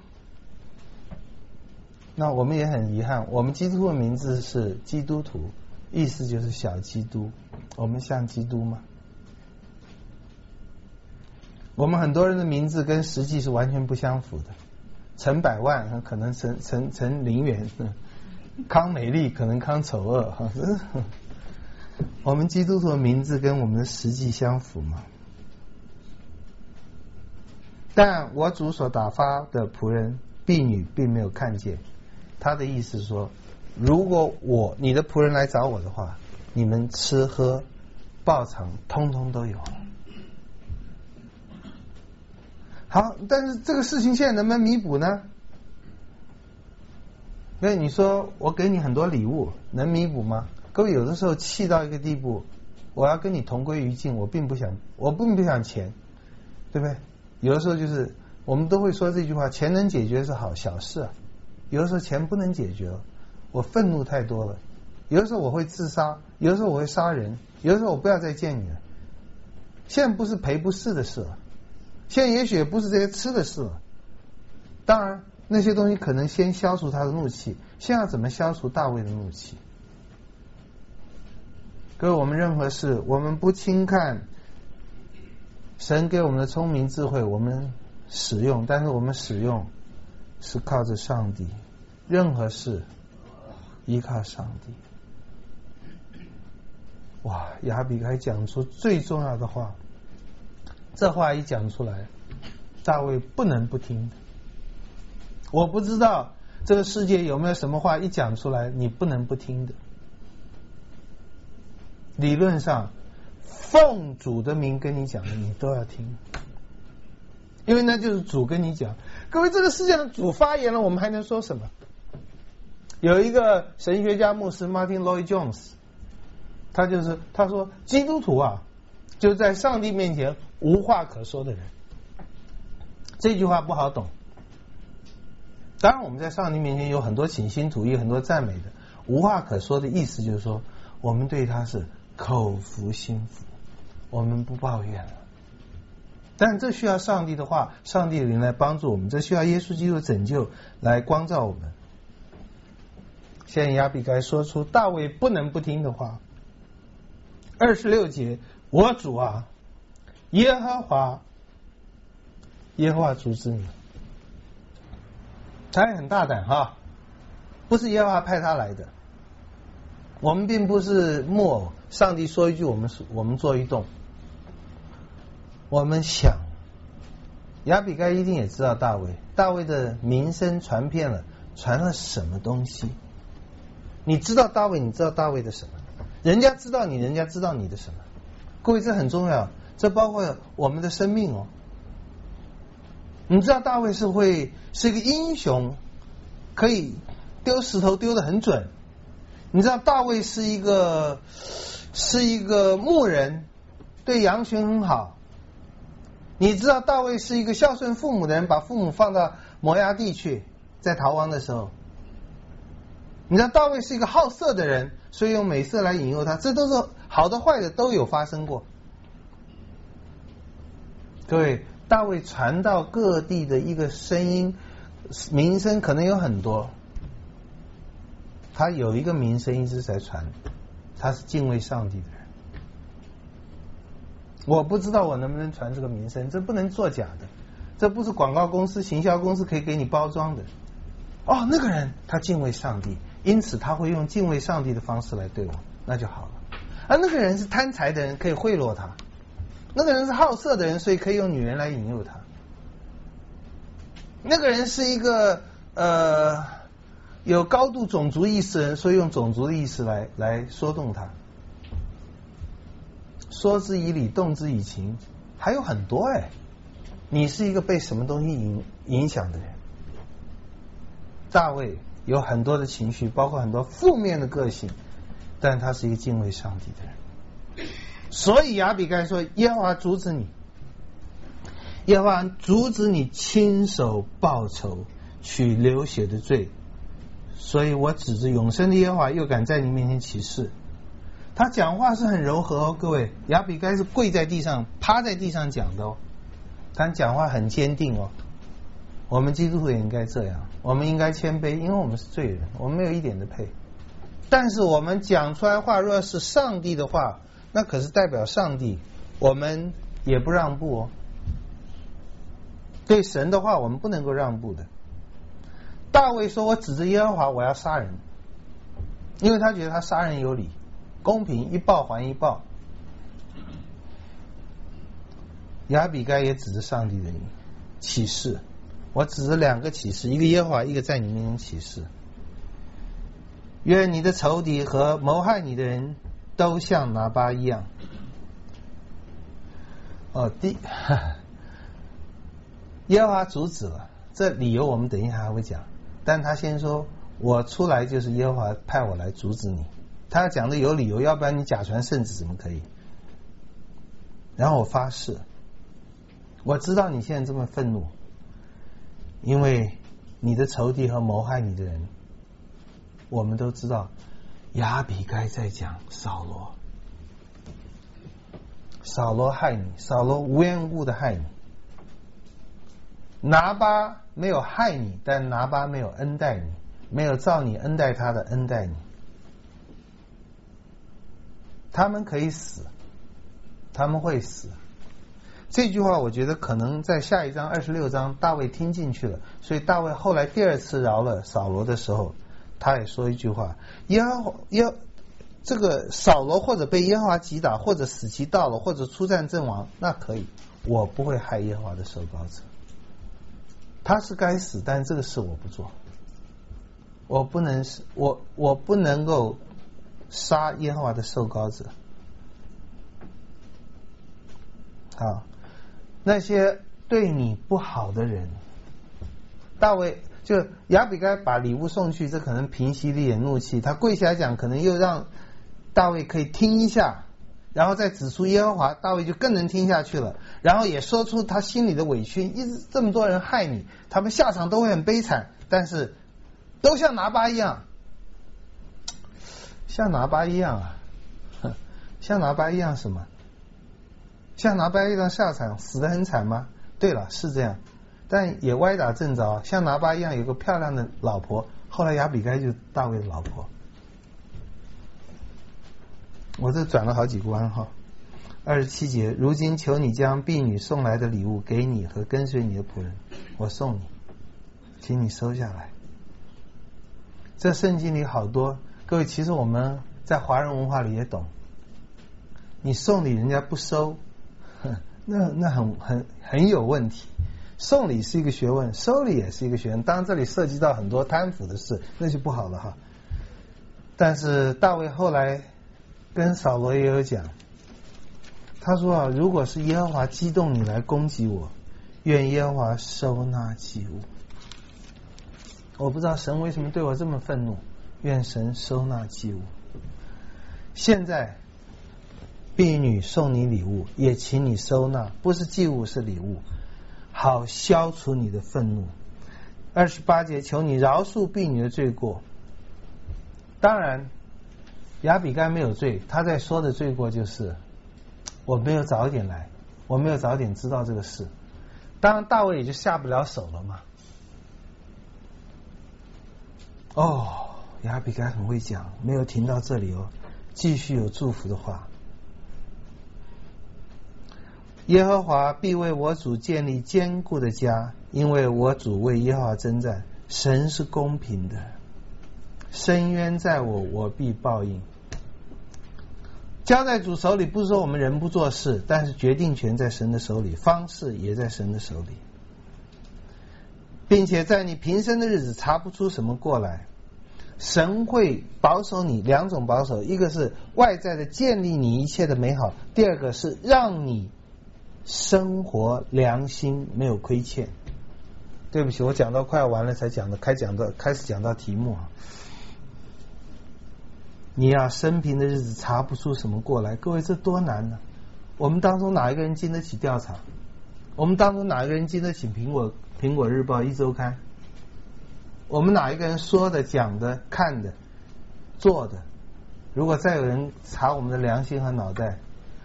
那我们也很遗憾，我们基督徒的名字是基督徒，意思就是小基督，我们像基督吗？我们很多人的名字跟实际是完全不相符的，陈百万可能陈林元，康美丽可能康丑恶，我们基督徒的名字跟我们的实际相符吗？但我主所打发的仆人婢女并没有看见。他的意思是说，如果你的仆人来找我的话，你们吃喝报偿通通都有。好，但是这个事情现在能不能弥补呢？所以你说我给你很多礼物，能弥补吗？各位有的时候气到一个地步，我要跟你同归于尽，我并不想钱，对不对？有的时候就是我们都会说这句话，钱能解决是好小事啊。有的时候钱不能解决了，我愤怒太多了，有的时候我会自杀，有的时候我会杀人，有的时候我不要再见你了。现在不是赔不是的事了，现在也许也不是这些吃的事了。当然那些东西可能先消除他的怒气，现在怎么消除大卫的怒气？各位，我们任何事我们不轻看神给我们的聪明智慧，我们使用，但是我们使用是靠着上帝，任何事依靠上帝。哇，亚比该讲出最重要的话，这话一讲出来，大卫不能不听。我不知道这个世界有没有什么话一讲出来你不能不听的。理论上奉主的名跟你讲的你都要听，因为那就是主跟你讲。各位，这个世界的主发言了，我们还能说什么？有一个神学家牧师 Martin Lloyd Jones， 他说基督徒啊，就在上帝面前无话可说的人。这句话不好懂。当然我们在上帝面前有很多倾心吐意，很多赞美的，无话可说的意思就是说我们对他是口服心服，我们不抱怨了。但这需要上帝的话，上帝的灵来帮助我们，这需要耶稣基督的拯救来光照我们。现在亚比该说出大卫不能不听的话。26节，我主啊，耶和华阻止你。他也很大胆哈，不是耶和华派他来的，我们并不是木偶，上帝说一句我们做一动。我们想，亚比该一定也知道大卫的名声传遍了，传了什么东西？你知道大卫，你知道大卫的什么？人家知道你，人家知道你的什么？各位，这很重要，这包括我们的生命哦。你知道大卫是一个英雄，可以丢石头丢得很准。你知道大卫是一个牧人，对羊群很好。你知道大卫是一个孝顺父母的人，把父母放到摩押地去，在逃亡的时候。你知道大卫是一个好色的人，所以用美色来引诱他，这都是好的坏的都有发生过。各位，大卫传到各地的一个声音，名声可能有很多，他有一个名声一直在传，他是敬畏上帝的人。我不知道我能不能传这个名声，这不能作假的，这不是广告公司行销公司可以给你包装的。哦，那个人他敬畏上帝，因此他会用敬畏上帝的方式来对我，那就好了。 而那个人是贪财的人，可以贿赂他；那个人是好色的人，所以可以用女人来引诱他；那个人是一个有高度种族意识的人，所以用种族的意识来说动他。说之以理，动之以情，还有很多哎。你是一个被什么东西影响的人？大卫有很多的情绪，包括很多负面的个性，但他是一个敬畏上帝的人。所以亚比该说：耶和华阻止你，耶和华阻止你亲手报仇，取流血的罪。所以我指着永生的耶和华，又敢在你面前起誓。他讲话是很柔和哦，各位，亚比该是跪在地上、趴在地上讲的哦。他讲话很坚定哦。我们基督徒也应该这样，我们应该谦卑，因为我们是罪人，我们没有一点的配。但是我们讲出来话，若是上帝的话，那可是代表上帝，我们也不让步哦。对神的话，我们不能够让步的。大卫说：我指着耶和华，我要杀人，因为他觉得他杀人有理，公平，一报还一报。亚比该也指着上帝的起誓，我指着两个起誓，一个耶和华，一个在你面前起誓。愿你的仇敌和谋害你的人都像拿巴一样。耶和华阻止了，这理由我们等一下还会讲。但他先说：我出来就是耶和华派我来阻止你。他要讲的有理由，要不然你假传圣旨怎么可以？然后我发誓，我知道你现在这么愤怒，因为你的仇敌和谋害你的人，我们都知道亚比该在讲扫罗。扫罗害你，扫罗无缘无故的害你。拿巴没有害你，但拿巴没有恩待你，没有照你恩待他的恩待你。他们可以死，他们会死。这句话我觉得可能在下一章26章大卫听进去了，所以大卫后来第二次饶了扫罗的时候，他也说一句话：这个扫罗或者被耶和华击打，或者死期到了，或者出战阵亡，那可以，我不会害耶和华的受膏者。他是该死，但这个事我不做。我不能够杀耶和华的受膏者。好，那些对你不好的人，大卫就亚比该把礼物送去，这可能平息了一点怒气。他跪下来讲，可能又让大卫可以听一下，然后再指出耶和华，大卫就更能听下去了。然后也说出他心里的委屈，一直这么多人害你，他们下场都会很悲惨，但是都像拿巴一样，像拿巴一样啊，像拿巴一样什么？像拿巴一样下场死得很惨吗？对了，是这样，但也歪打正着。像拿巴一样有个漂亮的老婆，后来亚比该就是大卫的老婆。我这转了好几关哈。27节，如今求你将婢女送来的礼物给你和跟随你的仆人，我送你，请你收下来。这圣经里好多，各位，其实我们在华人文化里也懂，你送礼人家不收，那很有问题。送礼是一个学问，收礼也是一个学问，当然这里涉及到很多贪腐的事，那就不好了哈。但是大卫后来跟扫罗也有讲，他说啊，如果是耶和华激动你来攻击我，愿耶和华收纳祭物。我不知道神为什么对我这么愤怒，愿神收纳祭物。现在婢女送你礼物，也请你收纳，不是祭物是礼物，好消除你的愤怒。28节，求你饶恕婢女的罪过。当然亚比该没有罪，他在说的罪过就是我没有早点来，我没有早点知道这个事。当然大卫也就下不了手了嘛。亚比该很会讲，没有停到这里哦，继续有祝福的话。耶和华必为我主建立坚固的家，因为我主为耶和华征战。神是公平的，伸冤在我，我必报应。 交在主手里，不是说我们人不做事，但是决定权在神的手里，方式也在神的手里，并且在你平生的日子查不出什么过来。神会保守你，两种保守，一个是外在的建立你一切的美好，第二个是让你生活良心没有亏欠。对不起，我讲到快要完了才讲的，开始讲到题目啊。你要生平的日子查不出什么过来，各位这多难呢？我们当中哪一个人经得起调查？我们当中哪一个人经得起苹果日报一周刊？我们哪一个人说的、讲的、看的、做的？如果再有人查我们的良心和脑袋，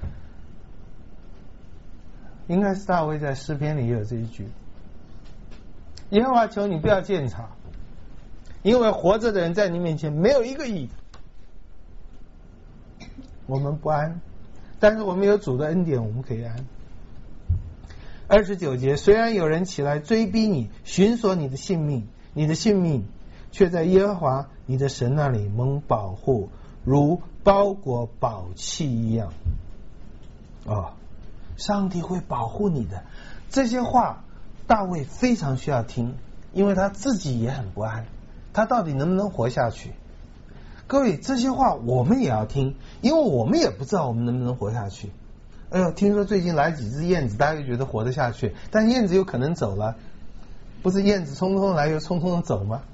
应该是大卫在诗篇里也有这一句：耶和华求你不要鉴察，因为活着的人在你面前没有一个义的。我们不安，但是我们有主的恩典，我们可以安。29节，虽然有人起来追逼你，寻索你的性命，你的性命却在耶和华你的神那里蒙保护，如包裹宝器一样。上帝会保护你的。这些话大卫非常需要听，因为他自己也很不安，他到底能不能活下去？各位，这些话我们也要听，因为我们也不知道我们能不能活下去。哎呦，听说最近来几只燕子，大家又觉得活得下去，但燕子有可能走了，不是燕子匆匆来又匆匆的走吗？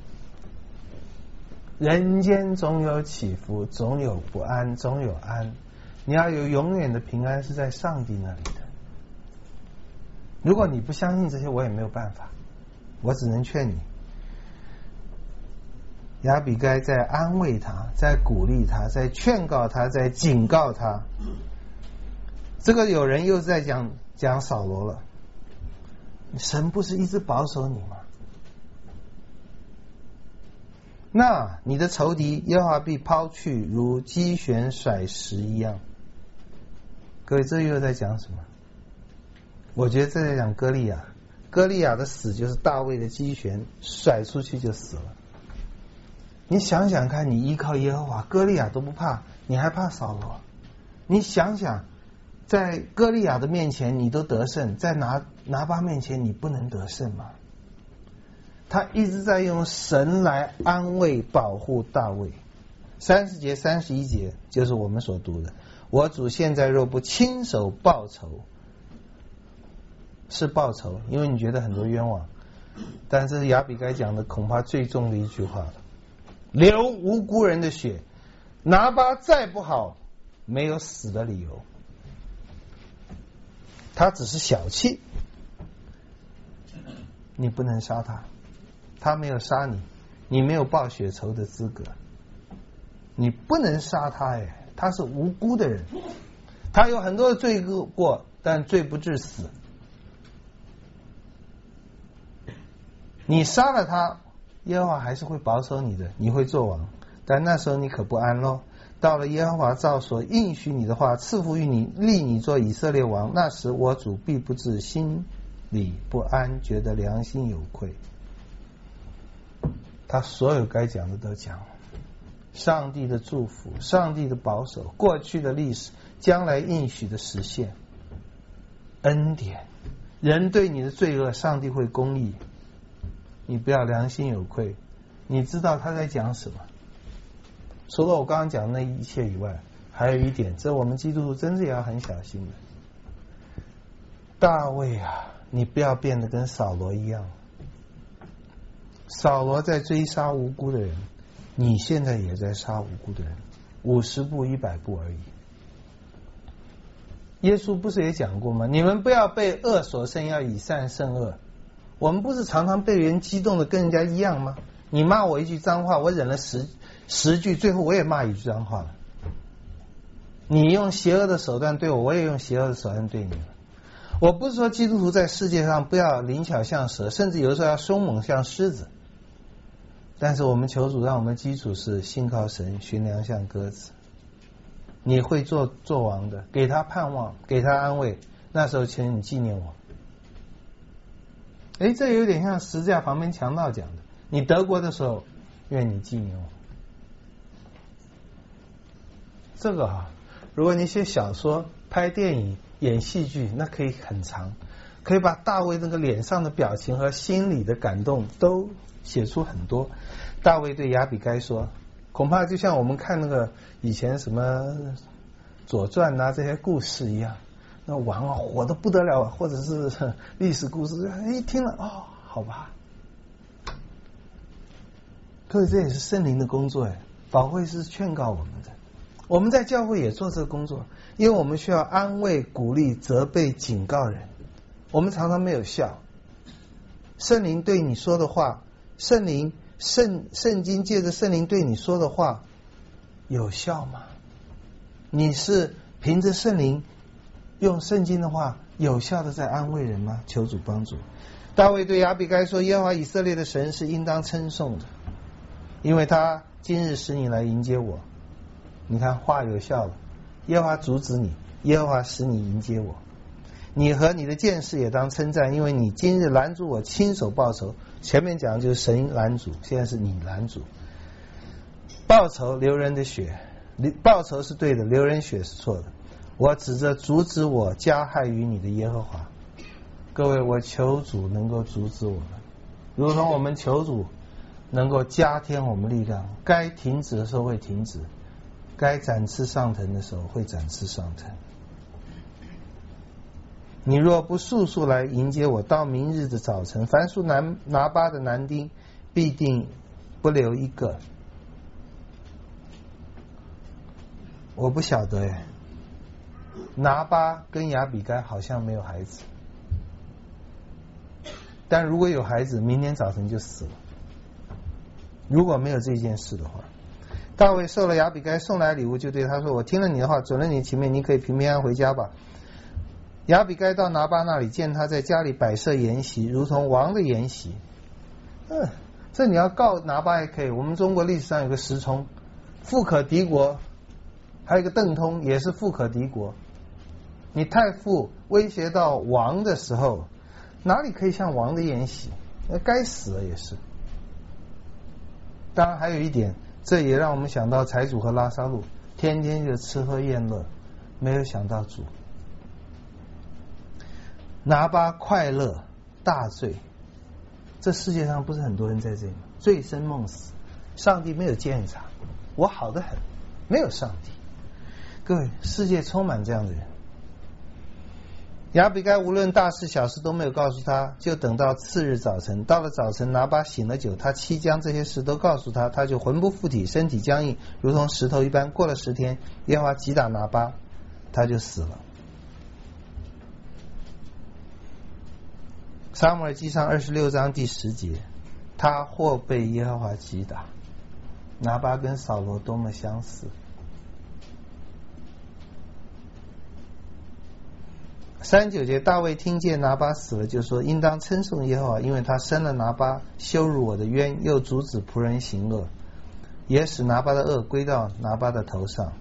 人间总有起伏，总有不安，总有安。你要有永远的平安，是在上帝那里的。如果你不相信这些，我也没有办法，我只能劝你。亚比该在安慰他，在鼓励他，在劝告他，在警告他。这个有人又在讲扫罗了，神不是一直保守你吗？那你的仇敌耶和华必抛去，如机旋甩石一样。各位，这又在讲什么？我觉得这在讲歌利亚。歌利亚的死就是大卫的机旋甩出去就死了。你想想看，你依靠耶和华，歌利亚都不怕，你还怕扫罗？你想想，在歌利亚的面前你都得胜，在拿巴面前你不能得胜吗？他一直在用神来安慰保护大卫。30节31节就是我们所读的，我主现在若不亲手报仇，是报仇，因为你觉得很多冤枉，但是亚比该讲的恐怕最重的一句话了，流无辜人的血，拿巴再不好，没有死的理由，他只是小气，你不能杀他，他没有杀你，你没有报血仇的资格，你不能杀他。他是无辜的人，他有很多的罪过，但罪不至死。你杀了他，耶和华还是会保守你的，你会做王，但那时候你可不安咯。到了耶和华照所应许你的话赐福于你，立你做以色列王，那时我主必不至心里不安，觉得良心有愧。他所有该讲的都讲了，上帝的祝福，上帝的保守，过去的历史，将来应许的实现，恩典，人对你的罪恶，上帝会公义，你不要良心有愧。你知道他在讲什么？除了我刚刚讲的那一切以外，还有一点，这我们基督徒真是也要很小心的。大卫啊，你不要变得跟扫罗一样。扫罗在追杀无辜的人，你现在也在杀无辜的人，50步100步而已。耶稣不是也讲过吗？你们不要被恶所胜，要以善胜恶。我们不是常常被人激动的跟人家一样吗？你骂我一句脏话，我忍了十句，最后我也骂一句脏话了。你用邪恶的手段对我，我也用邪恶的手段对你了。我不是说基督徒在世界上不要灵巧像蛇，甚至有的时候要凶猛像狮子，但是我们求主让我们的基础是信靠神，驯良像鸽子。你会做王的，给他盼望，给他安慰，那时候请你纪念我。这有点像十字架旁边强盗讲的，你得国的时候愿你纪念我。这个如果你写小说、拍电影、演戏剧，那可以很长，可以把大卫那个脸上的表情和心里的感动都写出很多。大卫对亚比该说，恐怕就像我们看那个以前什么左传啊这些故事一样，那王啊火得不得了，或者是历史故事，一听了哦，好吧。各位，这也是圣灵的工作哎，保惠师劝告我们的。我们在教会也做这个工作，因为我们需要安慰、鼓励、责备、警告人。我们常常没有效。圣灵对你说的话，圣经借着圣灵对你说的话有效吗？你是凭着圣灵用圣经的话有效的在安慰人吗？求主帮助。大卫对亚比该说，耶和华以色列的神是应当称颂的，因为他今日使你来迎接我。你看话有效了，耶和华阻止你，耶和华使你迎接我。你和你的剑士也当称赞，因为你今日拦阻我，亲手报仇。前面讲的就是神拦阻，现在是你拦阻。报仇流人的血，报仇是对的，流人血是错的。我指着阻止我加害于你的耶和华。各位，我求主能够阻止我们，如同我们求主能够加添我们力量，该停止的时候会停止，该展翅上腾的时候会展翅上腾。你若不速速来迎接我，到明日的早晨，凡属拿巴的男丁必定不留一个。我不晓得耶，拿巴跟亚比该好像没有孩子，但如果有孩子，明天早晨就死了。如果没有这件事的话，大卫受了亚比该送来礼物，就对他说，我听了你的话，准了你的情面，你可以平平安安回家吧。亚比该到拿巴那里，见他在家里摆设筵席，如同王的筵席。这你要告拿巴也可以。我们中国历史上有个石崇，富可敌国，还有一个邓通，也是富可敌国。你太富威胁到王的时候，哪里可以像王的筵席？该死了也是。当然还有一点，这也让我们想到财主和拉撒路，天天就吃喝宴乐，没有想到主。拿巴快乐大醉，这世界上不是很多人在这里吗？醉生梦死，上帝没有监察，我好得很，没有上帝。各位，世界充满这样的人。亚比该无论大事小事都没有告诉他，就等到次日早晨。到了早晨，拿巴醒了酒，他妻将这些事都告诉他，他就魂不附体，身体僵硬，如同石头一般。过了10天，耶和华击打拿巴，他就死了。撒母耳记上26章第10节，他或被耶和华击打。拿巴跟扫罗多么相似。39节，大卫听见拿巴死了，就说，应当称颂耶和华，因为他生了拿巴，羞辱我的冤，又阻止仆人行恶，也使拿巴的恶归到拿巴的头上。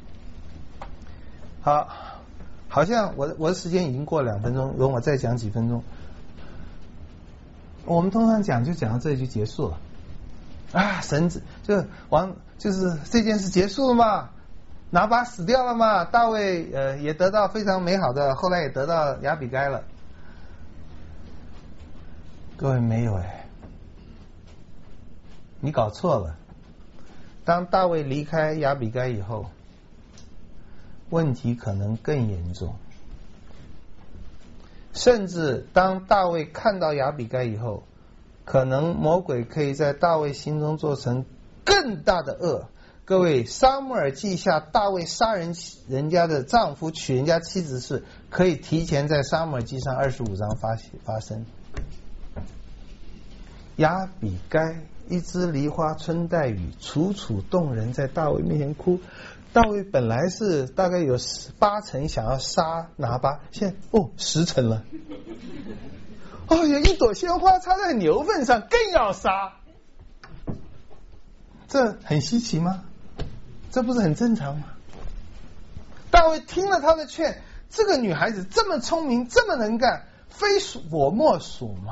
好像我的时间已经过2分钟，容我再讲几分钟。我们通常讲就讲到这里就结束了神就是这件事结束了嘛，拿巴死掉了嘛，大卫也得到非常美好的，后来也得到亚比该了。各位，没有你搞错了。当大卫离开亚比该以后，问题可能更严重。甚至当大卫看到亚比该以后，可能魔鬼可以在大卫心中做成更大的恶。各位，撒母耳记下大卫杀人家的丈夫娶人家妻子是可以提前在撒母耳记上25章发生。亚比该一枝梨花春带雨，楚楚动人，在大卫面前哭。大卫本来是大概有8成想要杀拿巴，现在10成了。有一朵鲜花插在牛粪上，更要杀，这很稀奇吗？这不是很正常吗？大卫听了他的劝，这个女孩子这么聪明，这么能干，非我莫属吗？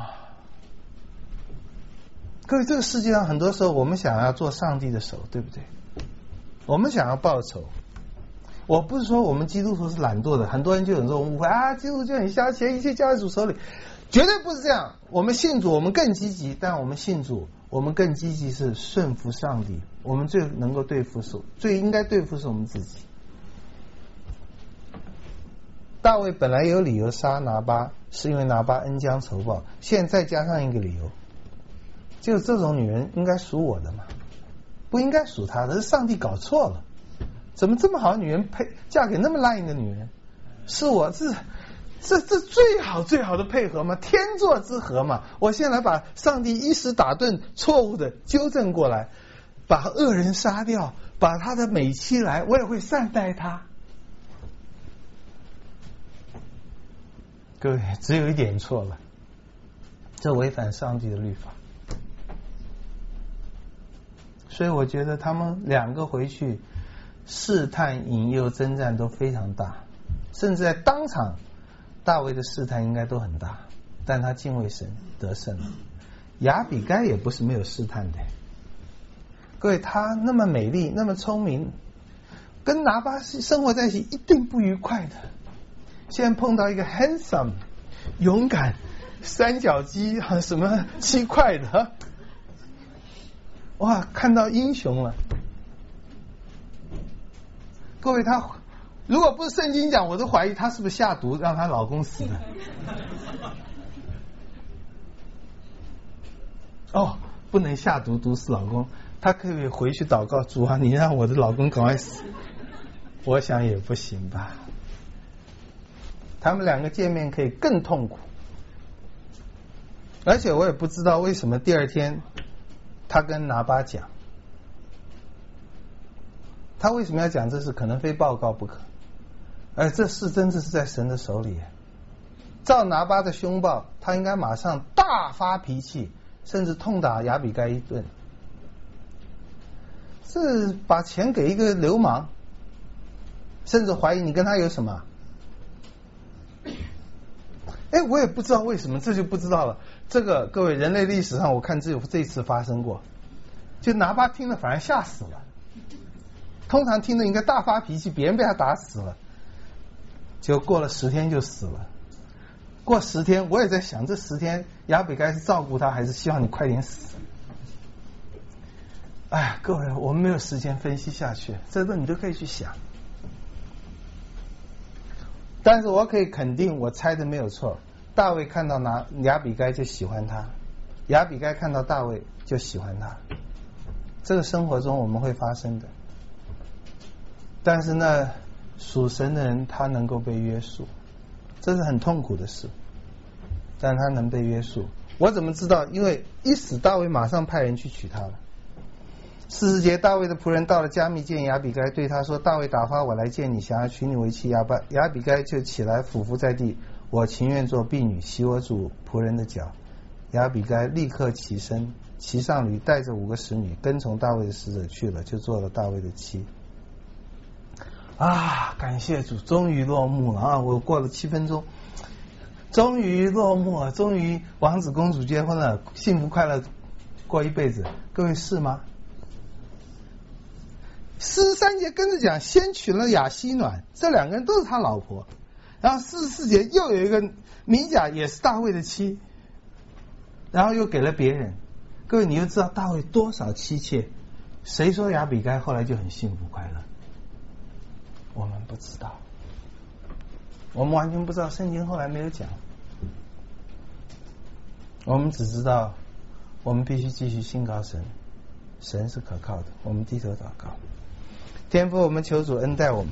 各位，这个世界上很多时候我们想要做上帝的手，对不对？我们想要报仇， 我不是说我们基督徒是懒惰的，很多人就有这种误会啊，基督徒就很消极，一切交在主手里，绝对不是这样。我们信主，我们更积极，但我们信主，我们更积极是顺服上帝。我们最能够对付是，最应该对付是我们自己。大卫本来有理由杀拿巴，是因为拿巴恩将仇报，现在再加上一个理由，就这种女人应该属我的嘛，不应该属他的，是上帝搞错了。怎么这么好的女人配嫁给那么烂一个女人？是我这最好的配合嘛，天作之合嘛。我先来把上帝一时打顿错误的纠正过来，把恶人杀掉，把他的美妻来，我也会善待他。各位，只有一点错了，这违反上帝的律法。所以我觉得他们两个回去试探、引诱、征战都非常大，甚至在当场大卫的试探应该都很大，但他敬畏神得胜了。亚比该也不是没有试探的，各位，她那么美丽，那么聪明，跟拿巴生活在一起一定不愉快的。现在碰到一个 handsome 勇敢三角肌什么七块的，哇，看到英雄了。各位，他如果不是圣经讲，我都怀疑她是不是下毒让她老公死的。哦，不能下毒毒死老公，她可以回去祷告，主啊，你让我的老公赶快死。我想也不行吧。他们两个见面可以更痛苦，而且我也不知道为什么第二天他跟拿巴讲，他为什么要讲这事，可能非报告不可。而这事真的是在神的手里，照拿巴的凶暴，他应该马上大发脾气，甚至痛打亚比该一顿。是把钱给一个流氓，甚至怀疑你跟他有什么。哎，我也不知道为什么，这就不知道了。这个各位，人类历史上我看只有这一次发生过，就拿巴听了反而吓死了。通常听了应该大发脾气，别人被他打死了，结果过了10天就死了。过10天，我也在想，这10天亚比该是照顾他，还是希望你快点死？哎，各位，我们没有时间分析下去，这个你都可以去想。但是我可以肯定，我猜的没有错，大卫看到亚比该就喜欢他，亚比该看到大卫就喜欢他，这个生活中我们会发生的。但是呢，属神的人他能够被约束，这是很痛苦的事，但他能被约束。我怎么知道？因为一死，大卫马上派人去娶她了。40节，大卫的仆人到了加密见亚比该，对他说：大卫打发我来见你，想要娶你为妻。亚比该就起来俯伏在地，我情愿做婢女，洗我主仆人的脚。亚比该立刻起身，骑上驴，带着5个使女，跟从大卫的使者去了，就做了大卫的妻。啊，感谢主，终于落幕了啊！我过了7分钟，终于落幕了，终于王子公主结婚了，幸福快乐过一辈子。各位是吗？43节跟着讲，先娶了亚希暖，这2个人都是他老婆。然后44节又有一个米甲，也是大卫的妻，然后又给了别人。各位，你就知道大卫多少妻妾。谁说亚比该后来就很幸福快乐？我们不知道，我们完全不知道，圣经后来没有讲。我们只知道，我们必须继续信靠神，神是可靠的。我们低头祷告。天父，我们求主恩待我们，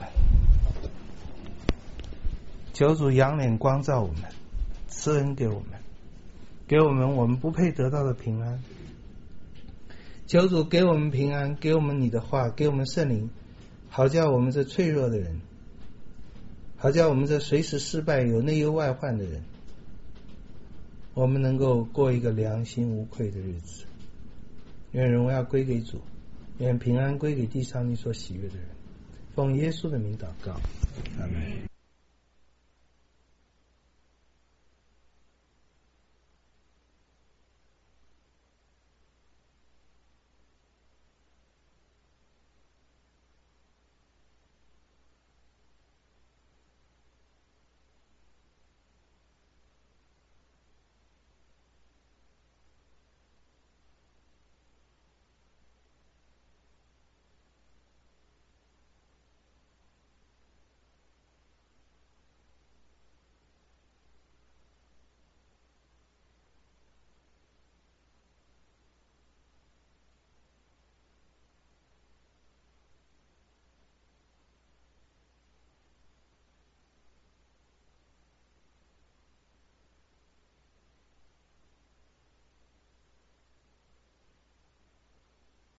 求主仰脸光照我们，赐恩给我们，给我们我们不配得到的平安。求主给我们平安，给我们你的话，给我们圣灵，好叫我们这脆弱的人，好叫我们这随时失败有内忧外患的人，我们能够过一个良心无愧的日子。愿荣耀归给主，愿平安归给地上你所喜悦的人。奉耶稣的名祷告，阿们。